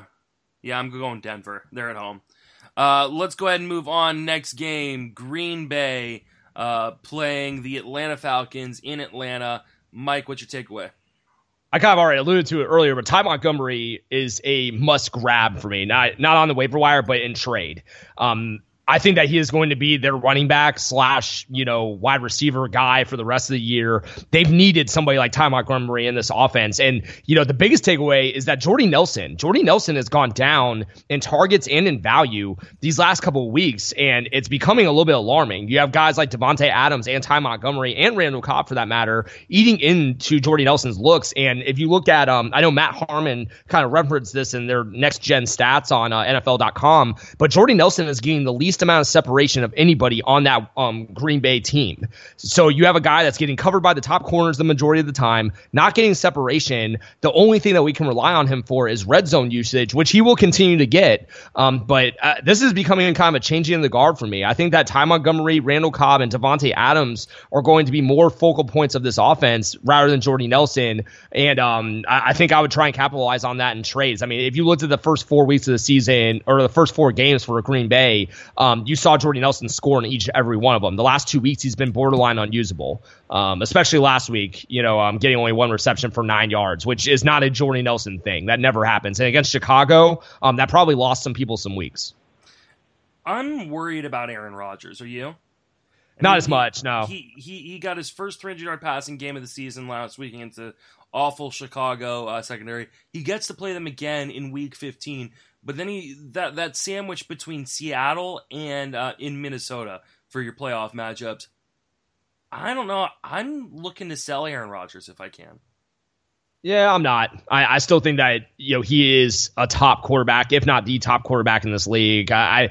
Denver. They're at home. Let's go ahead and move on. Next game, Green Bay playing the Atlanta Falcons in Atlanta. Mike, what's your takeaway? I kind of already alluded to it earlier, but Ty Montgomery is a must grab for me. Not on the waiver wire, but in trade. I think that he is going to be their running back / wide receiver guy for the rest of the year. They've needed somebody like Ty Montgomery in this offense. And, the biggest takeaway is that Jordy Nelson has gone down in targets and in value these last couple of weeks, and it's becoming a little bit alarming. You have guys like Devontae Adams and Ty Montgomery and Randall Cobb, for that matter, eating into Jordy Nelson's looks. And if you look at, I know Matt Harmon kind of referenced this in their next-gen stats on NFL.com, but Jordy Nelson is getting the least amount of separation of anybody on that Green Bay team. So you have a guy that's getting covered by the top corners the majority of the time, not getting separation. The only thing that we can rely on him for is red zone usage, which he will continue to get. But this is becoming kind of a changing of the guard for me. I think that Ty Montgomery, Randall Cobb, and Devontae Adams are going to be more focal points of this offense rather than Jordy Nelson. And I think I would try and capitalize on that in trades. I mean, if you looked at the first 4 weeks of the season, or the first 4 games for Green Bay, you saw Jordy Nelson score in every one of them. The last 2 weeks, he's been borderline unusable, especially last week, getting only 1 reception for 9 yards, which is not a Jordy Nelson thing. That never happens. And against Chicago, that probably lost some people some weeks. I'm worried about Aaron Rodgers. Are you? Not as much, no. He got his first 300-yard passing game of the season last week against the awful Chicago secondary. He gets to play them again in Week 15. But then that sandwich between Seattle and in Minnesota for your playoff matchups, I don't know. I'm looking to sell Aaron Rodgers if I can. Yeah, I'm not. I still think that he is a top quarterback, if not the top quarterback in this league.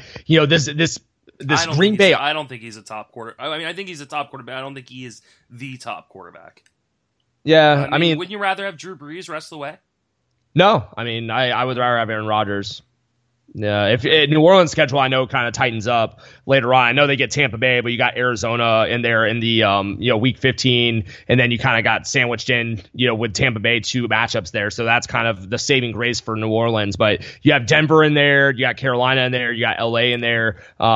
This Green Bay. I don't think he's a top quarterback. I mean, I think he's a top quarterback. I don't think he is the top quarterback. Yeah, I mean, wouldn't you rather have Drew Brees rest of the way? No, I mean, I would rather have Aaron Rodgers. Yeah, if New Orleans' schedule, I know, kind of tightens up later on. I know they get Tampa Bay, but you got Arizona in there in the Week 15, and then you kind of got sandwiched in with Tampa Bay 2 matchups there. So that's kind of the saving grace for New Orleans. But you have Denver in there, you got Carolina in there, you got LA in there.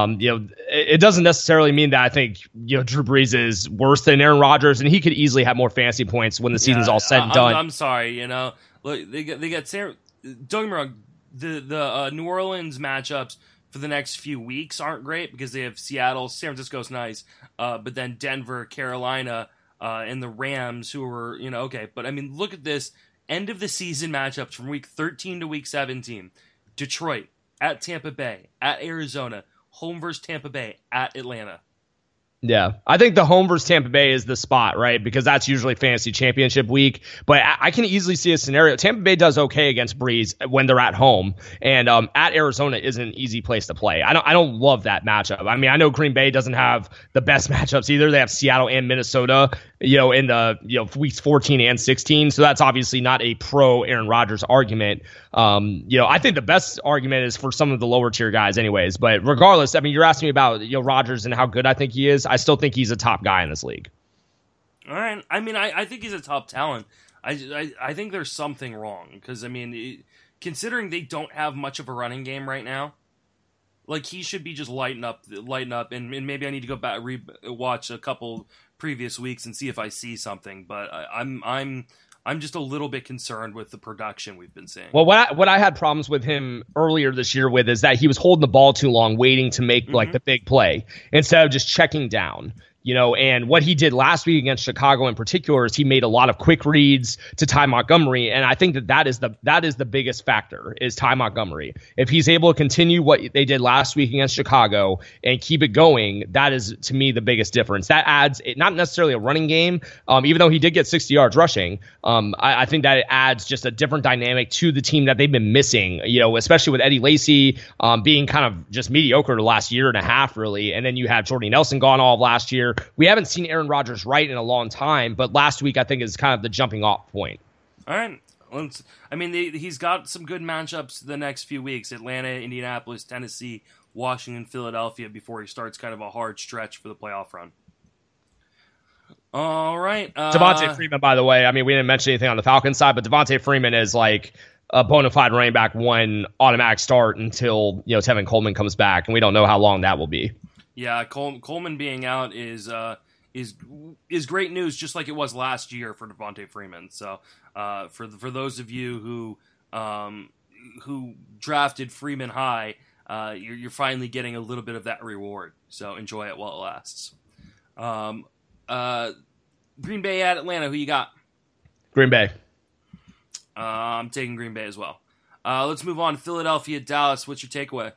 It doesn't necessarily mean that I think Drew Brees is worse than Aaron Rodgers, and he could easily have more fantasy points when the season's all said and done. I'm sorry, look, they got don't get me wrong, the New Orleans matchups for the next few weeks aren't great because they have Seattle, San Francisco's nice, but then Denver, Carolina, and the Rams, who were, okay. But I mean, look at this end of the season matchups from week 13 to week 17. Detroit at Tampa Bay, at Arizona, home versus Tampa Bay, at Atlanta. Yeah, I think the home versus Tampa Bay is the spot, right? Because that's usually fantasy championship week. But I can easily see a scenario. Tampa Bay does okay against Breeze when they're at home, and at Arizona is an easy place to play. I don't love that matchup. I mean, I know Green Bay doesn't have the best matchups either. They have Seattle and Minnesota, in the weeks 14 and 16. So that's obviously not a pro Aaron Rodgers argument. I think the best argument is for some of the lower tier guys, anyways. But regardless, I mean, you're asking me about Rodgers and how good I think he is. I still think he's a top guy in this league. All right. I mean, I think he's a top talent. I think there's something wrong because, I mean, considering they don't have much of a running game right now, like he should be just lighting up, and maybe I need to go back watch a couple previous weeks and see if I see something. But I'm just a little bit concerned with the production we've been seeing. Well, what I had problems with him earlier this year with is that he was holding the ball too long, waiting to make like the big play instead of just checking down. And what he did last week against Chicago in particular is he made a lot of quick reads to Ty Montgomery, and I think that is the biggest factor is Ty Montgomery. If he's able to continue what they did last week against Chicago and keep it going, that is to me the biggest difference. That adds not necessarily a running game, even though he did get 60 yards rushing. I think that it adds just a different dynamic to the team that they've been missing. Especially with Eddie Lacy being kind of just mediocre the last year and a half, really, and then you have Jordy Nelson gone all of last year. We haven't seen Aaron Rodgers right in a long time, but last week I think is kind of the jumping off point. All right. He's got some good matchups the next few weeks. Atlanta, Indianapolis, Tennessee, Washington, Philadelphia before he starts kind of a hard stretch for the playoff run. All right. Devontae Freeman, by the way, I mean, we didn't mention anything on the Falcons side, but Devontae Freeman is like a bona fide running back one automatic start until Tevin Coleman comes back, and we don't know how long that will be. Yeah, Coleman being out is great news, just like it was last year for Devontae Freeman. So for those of you who drafted Freeman high, you're finally getting a little bit of that reward. So enjoy it while it lasts. Green Bay at Atlanta, who you got? Green Bay. I'm taking Green Bay as well. Let's move on. Philadelphia, Dallas. What's your takeaway?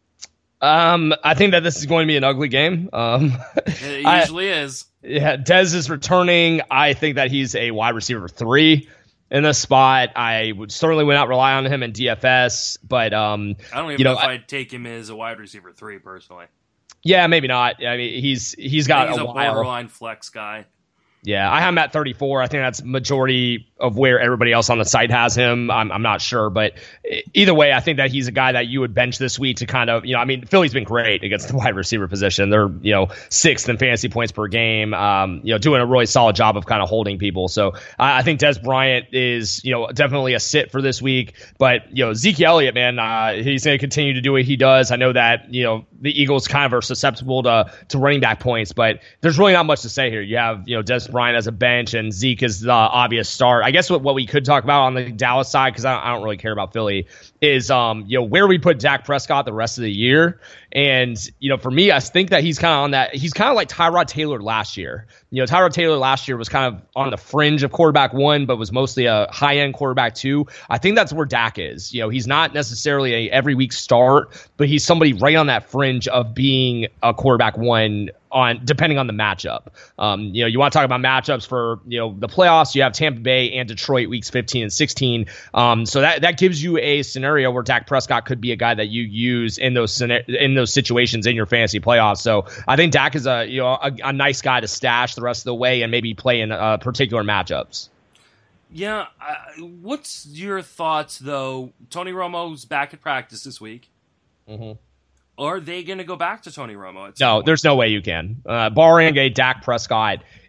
I think that this is going to be an ugly game. It usually is. Yeah, Dez is returning. I think that he's a wide receiver 3 in this spot. I would not rely on him in DFS, but I don't even know if I'd take him as a wide receiver 3 personally. Yeah, maybe not. I mean, he's got a borderline flex guy. Yeah, I have him at 34. I think that's majority of where everybody else on the site has him. I'm not sure, but either way, I think that he's a guy that you would bench this week to kind of, Philly's been great against the wide receiver position. They're, 6th in fantasy points per game, doing a really solid job of kind of holding people. So I think Dez Bryant is, definitely a sit for this week. But, Zeke Elliott, man, he's going to continue to do what he does. I know that, the Eagles kind of are susceptible to running back points, but there's really not much to say here. You have, Dez Bryant as a bench and Zeke is the obvious start. I guess what we could talk about on the Dallas side, because I don't really care about Philly, is where we put Dak Prescott the rest of the year. And for me, I think that he's kind of on that. He's kind of like Tyrod Taylor last year. Tyrod Taylor last year was kind of on the fringe of quarterback 1, but was mostly a high end quarterback 2. I think that's where Dak is. He's not necessarily a every week start, but he's somebody right on that fringe of being a quarterback 1 depending on the matchup. You want to talk about matchups for the playoffs. You have Tampa Bay and Detroit weeks 15 and 16. So that gives you a scenario where Dak Prescott could be a guy that you use in those situations in your fantasy playoffs. So I think Dak is a nice guy to stash the rest of the way and maybe play in particular matchups. Yeah, what's your thoughts though? Tony Romo's back at practice this week. Mm-hmm. Are they going to go back to Tony Romo? No, there's no way you can. Barring a Dak Prescott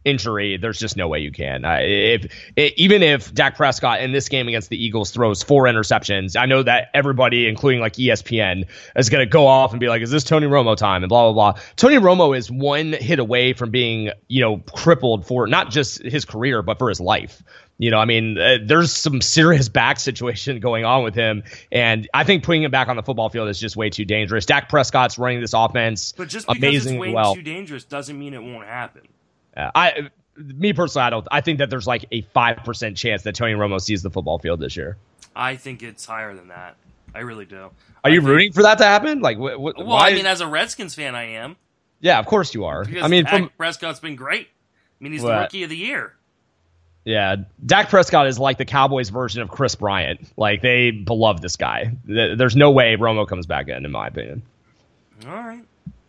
injury, there's just no way you can. Even if Dak Prescott in this game against the Eagles throws 4 interceptions, I know that everybody, including like ESPN, is going to go off and be like, is this Tony Romo time? And blah, blah, blah. Tony Romo is one hit away from being, crippled for not just his career, but for his life. There's some serious back situation going on with him, and I think putting him back on the football field is just way too dangerous. Dak Prescott's running this offense amazingly well. But just because it's way too dangerous doesn't mean it won't happen. Me personally, I think that there's like a 5% chance that Tony Romo sees the football field this year. I think it's higher than that. I really do. Are you rooting for that to happen? Like, why? As a Redskins fan, I am. Yeah, of course you are. Because Dak Prescott's been great. He's the rookie of the year. Yeah, Dak Prescott is like the Cowboys version of Chris Bryant. Like, they love this guy. There's no way Romo comes back in my opinion. All right.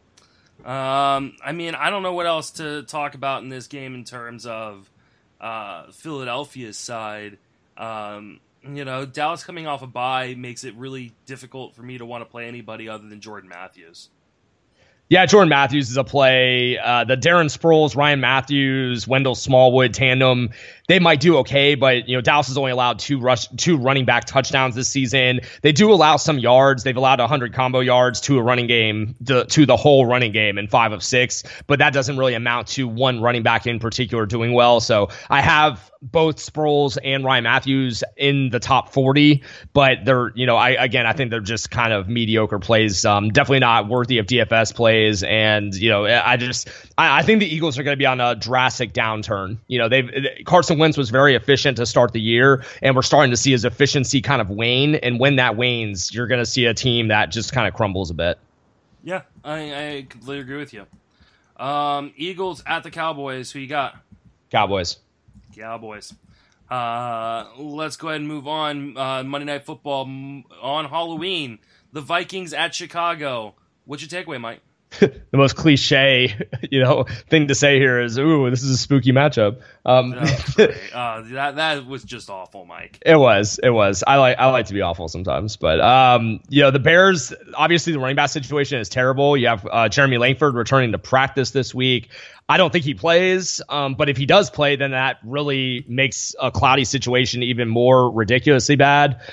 I don't know what else to talk about in this game in terms of Philadelphia's side. Dallas coming off a bye makes it really difficult for me to want to play anybody other than Jordan Matthews. Yeah, Jordan Matthews is a play. The Darren Sproles, Ryan Matthews, Wendell Smallwood tandem, they might do okay, but Dallas has only allowed two running back touchdowns this season. They do allow some yards. They've allowed 100 combo yards to a running game, to the whole running game in 5 of 6, but that doesn't really amount to one running back in particular doing well. So I have both Sproles and Ryan Matthews in the top 40, but they're, I think they're just kind of mediocre plays. Definitely not worthy of DFS plays. And, I think the Eagles are going to be on a drastic downturn. Carson Wentz was very efficient to start the year, and we're starting to see his efficiency kind of wane. And when that wanes, you're going to see a team that just kind of crumbles a bit. Yeah, I completely agree with you. Eagles at the Cowboys. Who you got? Cowboys. Let's go ahead and move on. Monday Night Football on Halloween. The Vikings at Chicago. What's your takeaway, Mike? The most cliche, thing to say here is, "Ooh, this is a spooky matchup." That was just awful, Mike. It was. I like to be awful sometimes, but the Bears. Obviously, the running back situation is terrible. You have Jeremy Langford returning to practice this week. I don't think he plays, but if he does play, then that really makes a cloudy situation even more ridiculously bad.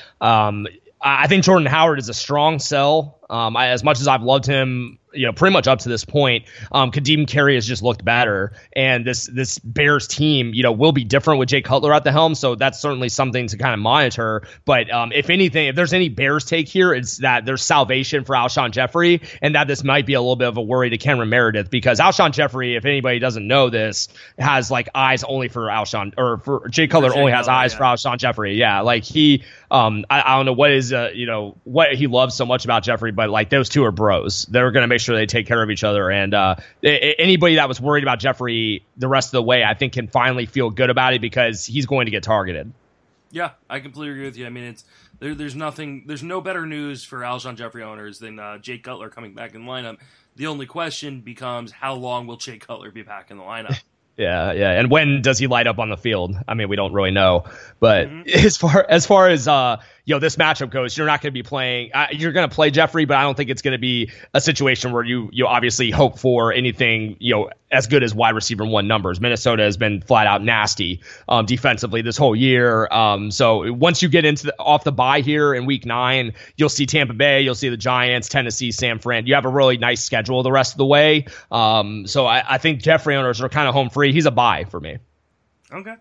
I think Jordan Howard is a strong sell. As much as I've loved him, pretty much up to this point, Kadeem Carey has just looked better, and this Bears team, will be different with Jay Cutler at the helm. So that's certainly something to kind of monitor. But if anything, if there's any Bears take here, it's that there's salvation for Alshon Jeffrey, and that this might be a little bit of a worry to Cameron Meredith, because Alshon Jeffrey, if anybody doesn't know this, has like eyes only for Alshon, or for Jay Cutler only has eyes for Alshon Jeffrey. Yeah, like he, I don't know what is what he loves so much about Jeffrey, but like those two are bros. They're going to make sure they take care of each other. And anybody that was worried about Jeffrey the rest of the way, I think can finally feel good about it, because he's going to get targeted. Yeah, I completely agree with you. I mean, there's no better news for Alshon Jeffrey owners than Jay Cutler coming back in the lineup. The only question becomes, how long will Jay Cutler be back in the lineup? Yeah. And when does he light up on the field? I mean, we don't really know. But as far as this matchup goes, you're not going to be playing. You're going to play Jeffrey, but I don't think it's going to be a situation where you obviously hope for anything as good as wide receiver 1 numbers. Minnesota has been flat out nasty defensively this whole year. So once you get off the bye here in Week 9, you'll see Tampa Bay, you'll see the Giants, Tennessee, San Fran. You have a really nice schedule the rest of the way. So I think Jeffrey owners are kind of home free. He's a buy for me. Okay.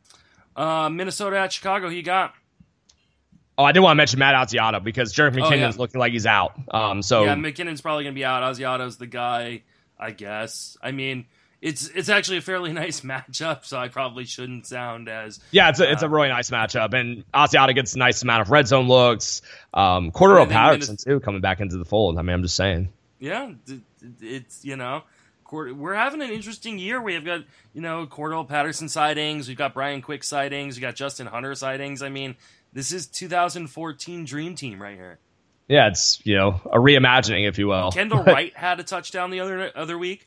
Minnesota at Chicago, who you got? Oh, I did want to mention Matt Asiata, because Jerick McKinnon's looking like he's out. Yeah, McKinnon's probably going to be out. Asiata's the guy, I guess. I mean, it's actually a fairly nice matchup, so I probably shouldn't sound as... Yeah, it's a really nice matchup, and Asiata gets a nice amount of red zone looks. Cordero Patterson, too, coming back into the fold. I mean, I'm just saying. Yeah, it's, we're having an interesting year. We've got, Cordell Patterson sightings. We've got Brian Quick sightings. We got Justin Hunter sightings. I mean, this is 2014 Dream Team right here. Yeah, it's, a reimagining, if you will. Kendall Wright had a touchdown the other week.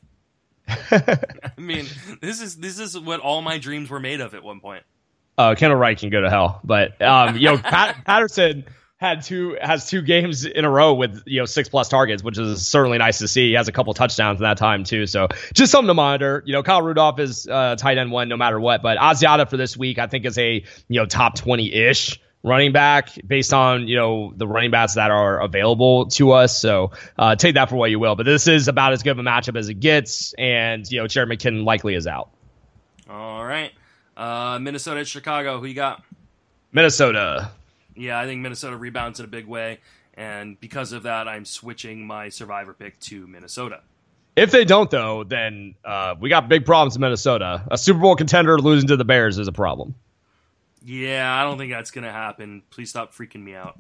I mean, this is what all my dreams were made of at one point. Kendall Wright can go to hell. But, Patterson... has 2 games in a row with 6+ targets, which is certainly nice to see. He has a couple touchdowns in that time too, so just something to monitor. Kyle Rudolph is tight end 1 no matter what, but Asiata for this week I think is a top 20-ish running back based on the running backs that are available to us. So take that for what you will. But this is about as good of a matchup as it gets, and Jared McKinnon likely is out. All right, Minnesota at Chicago. Who you got? Minnesota. Yeah, I think Minnesota rebounds in a big way, and because of that, I'm switching my survivor pick to Minnesota. If they don't, though, then we got big problems in Minnesota. A Super Bowl contender losing to the Bears is a problem. Yeah, I don't think that's going to happen. Please stop freaking me out.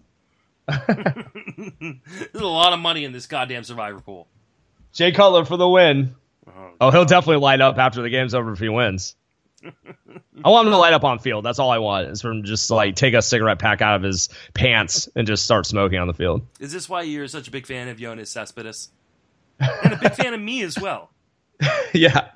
There's a lot of money in this goddamn survivor pool. Jay Cutler for the win. Oh, he'll definitely light up after the game's over if he wins. I want him to light up on field. That's all I want, is for him just take a cigarette pack out of his pants and just start smoking on the field. Is this why you're such a big fan of Yoenis Cespedes? And a big fan of me as well. Yeah.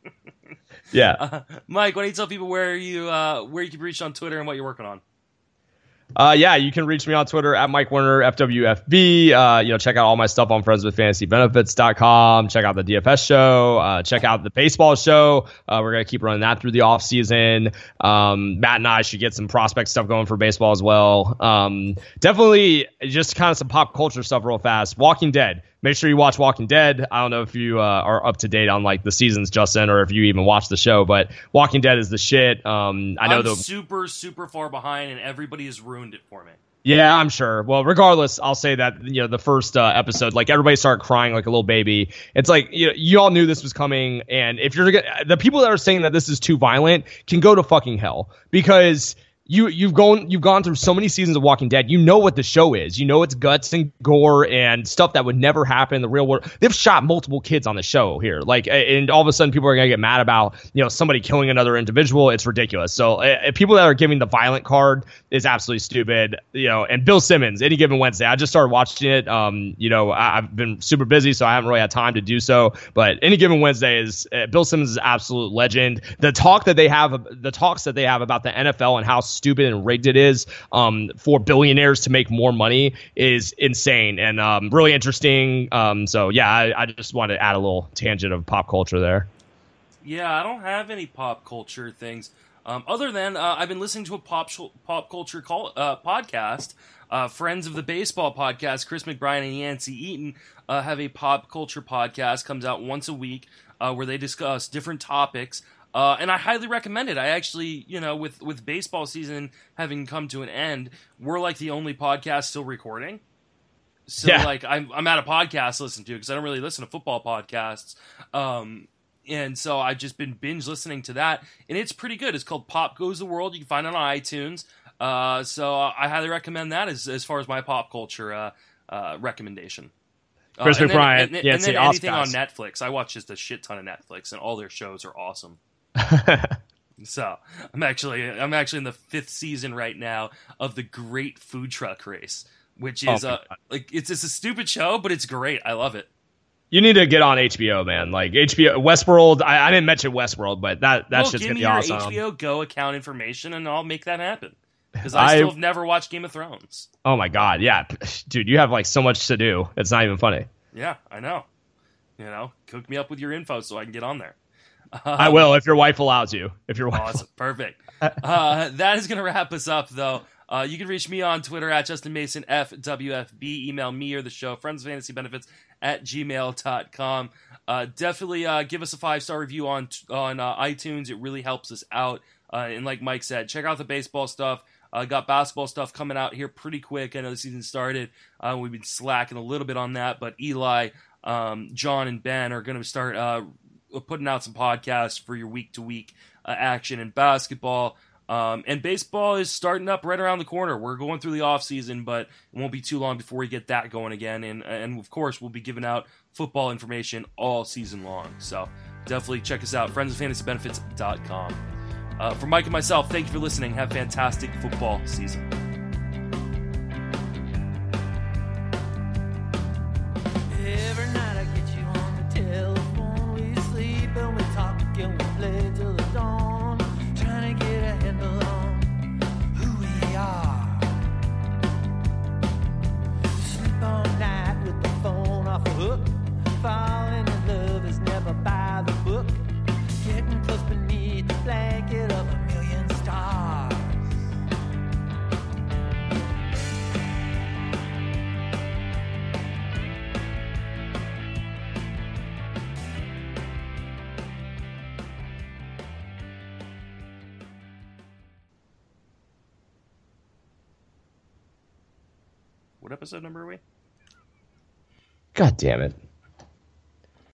Yeah. Mike, why don't you tell people where you can reach on Twitter and what you're working on? Yeah, you can reach me on Twitter at Mike Werner, FWFB. Check out all my stuff on friendswithfantasybenefits.com. Check out the DFS show. Check out the baseball show. We're going to keep running that through the off season. Matt and I should get some prospect stuff going for baseball as well. Definitely just kind of some pop culture stuff real fast. Walking Dead. Make sure you watch Walking Dead. I don't know if you are up to date on the seasons, Justin, or if you even watch the show, but Walking Dead is the shit. I'm super, super far behind, and everybody has ruined it for me. Yeah, I'm sure. Well, regardless, I'll say that the first episode, everybody started crying like a little baby. It's you all knew this was coming, and if the people that are saying that this is too violent can go to fucking hell, because You've gone through so many seasons of Walking Dead. You know what the show is. You know it's guts and gore and stuff that would never happen in the real world. They've shot multiple kids on the show here. And all of a sudden people are going to get mad about, somebody killing another individual. It's ridiculous. So people that are giving the violent card is absolutely stupid. And Bill Simmons, Any Given Wednesday. I just started watching it. I've been super busy, so I haven't really had time to do so. But Any Given Wednesday is Bill Simmons is an absolute legend. The talks that they have about the NFL and how stupid and rigged it is for billionaires to make more money is insane and really interesting. I just wanted to add a little tangent of pop culture there. Yeah, I don't have any pop culture things other than I've been listening to a pop culture podcast. Friends of the Baseball podcast, Chris McBride and Yancey Eaton have a pop culture podcast, comes out once a week where they discuss different topics. And I highly recommend it. I actually, with baseball season having come to an end, we're the only podcast still recording. So yeah. I'm at a podcast to listen to because I don't really listen to football podcasts. And so I've just been binge listening to that, and it's pretty good. It's called Pop Goes the World. You can find it on iTunes. So I highly recommend that as far as my pop culture recommendation. Chris McBride, and then anything on Netflix. I watch just a shit ton of Netflix, and all their shows are awesome. So I'm actually in the 5th season right now of the Great Food Truck Race, which is it's just a stupid show, but it's great. I love it. You need to get on HBO, man. HBO, Westworld. I didn't mention Westworld, but that shit's gonna be awesome. Give me your HBO Go account information, and I'll make that happen. Because I still have never watched Game of Thrones. Oh my god, yeah, dude, you have so much to do. It's not even funny. Yeah, I know. Cook me up with your info so I can get on there. I will if your wife allows you. Awesome. Perfect. That is going to wrap us up, though. You can reach me on Twitter at Justin Mason FWFB. Email me or the show, friendsfantasybenefits@gmail.com. Definitely give us a 5-star review on iTunes. It really helps us out. And like Mike said, check out the baseball stuff. Got basketball stuff coming out here pretty quick. I know the season started. We've been slacking a little bit on that, but Eli, John, and Ben are going to start putting out some podcasts for your week-to-week action in basketball. And baseball is starting up right around the corner. We're going through the off-season, but it won't be too long before we get that going again. And of course, we'll be giving out football information all season long. So definitely check us out, friendsoffantasybenefits.com. For Mike and myself, thank you for listening. Have a fantastic football season. Every night I get you on the telephone. We sleep and we talk and we play till the dawn, trying to get a handle on who we are. What episode number are we? God damn it.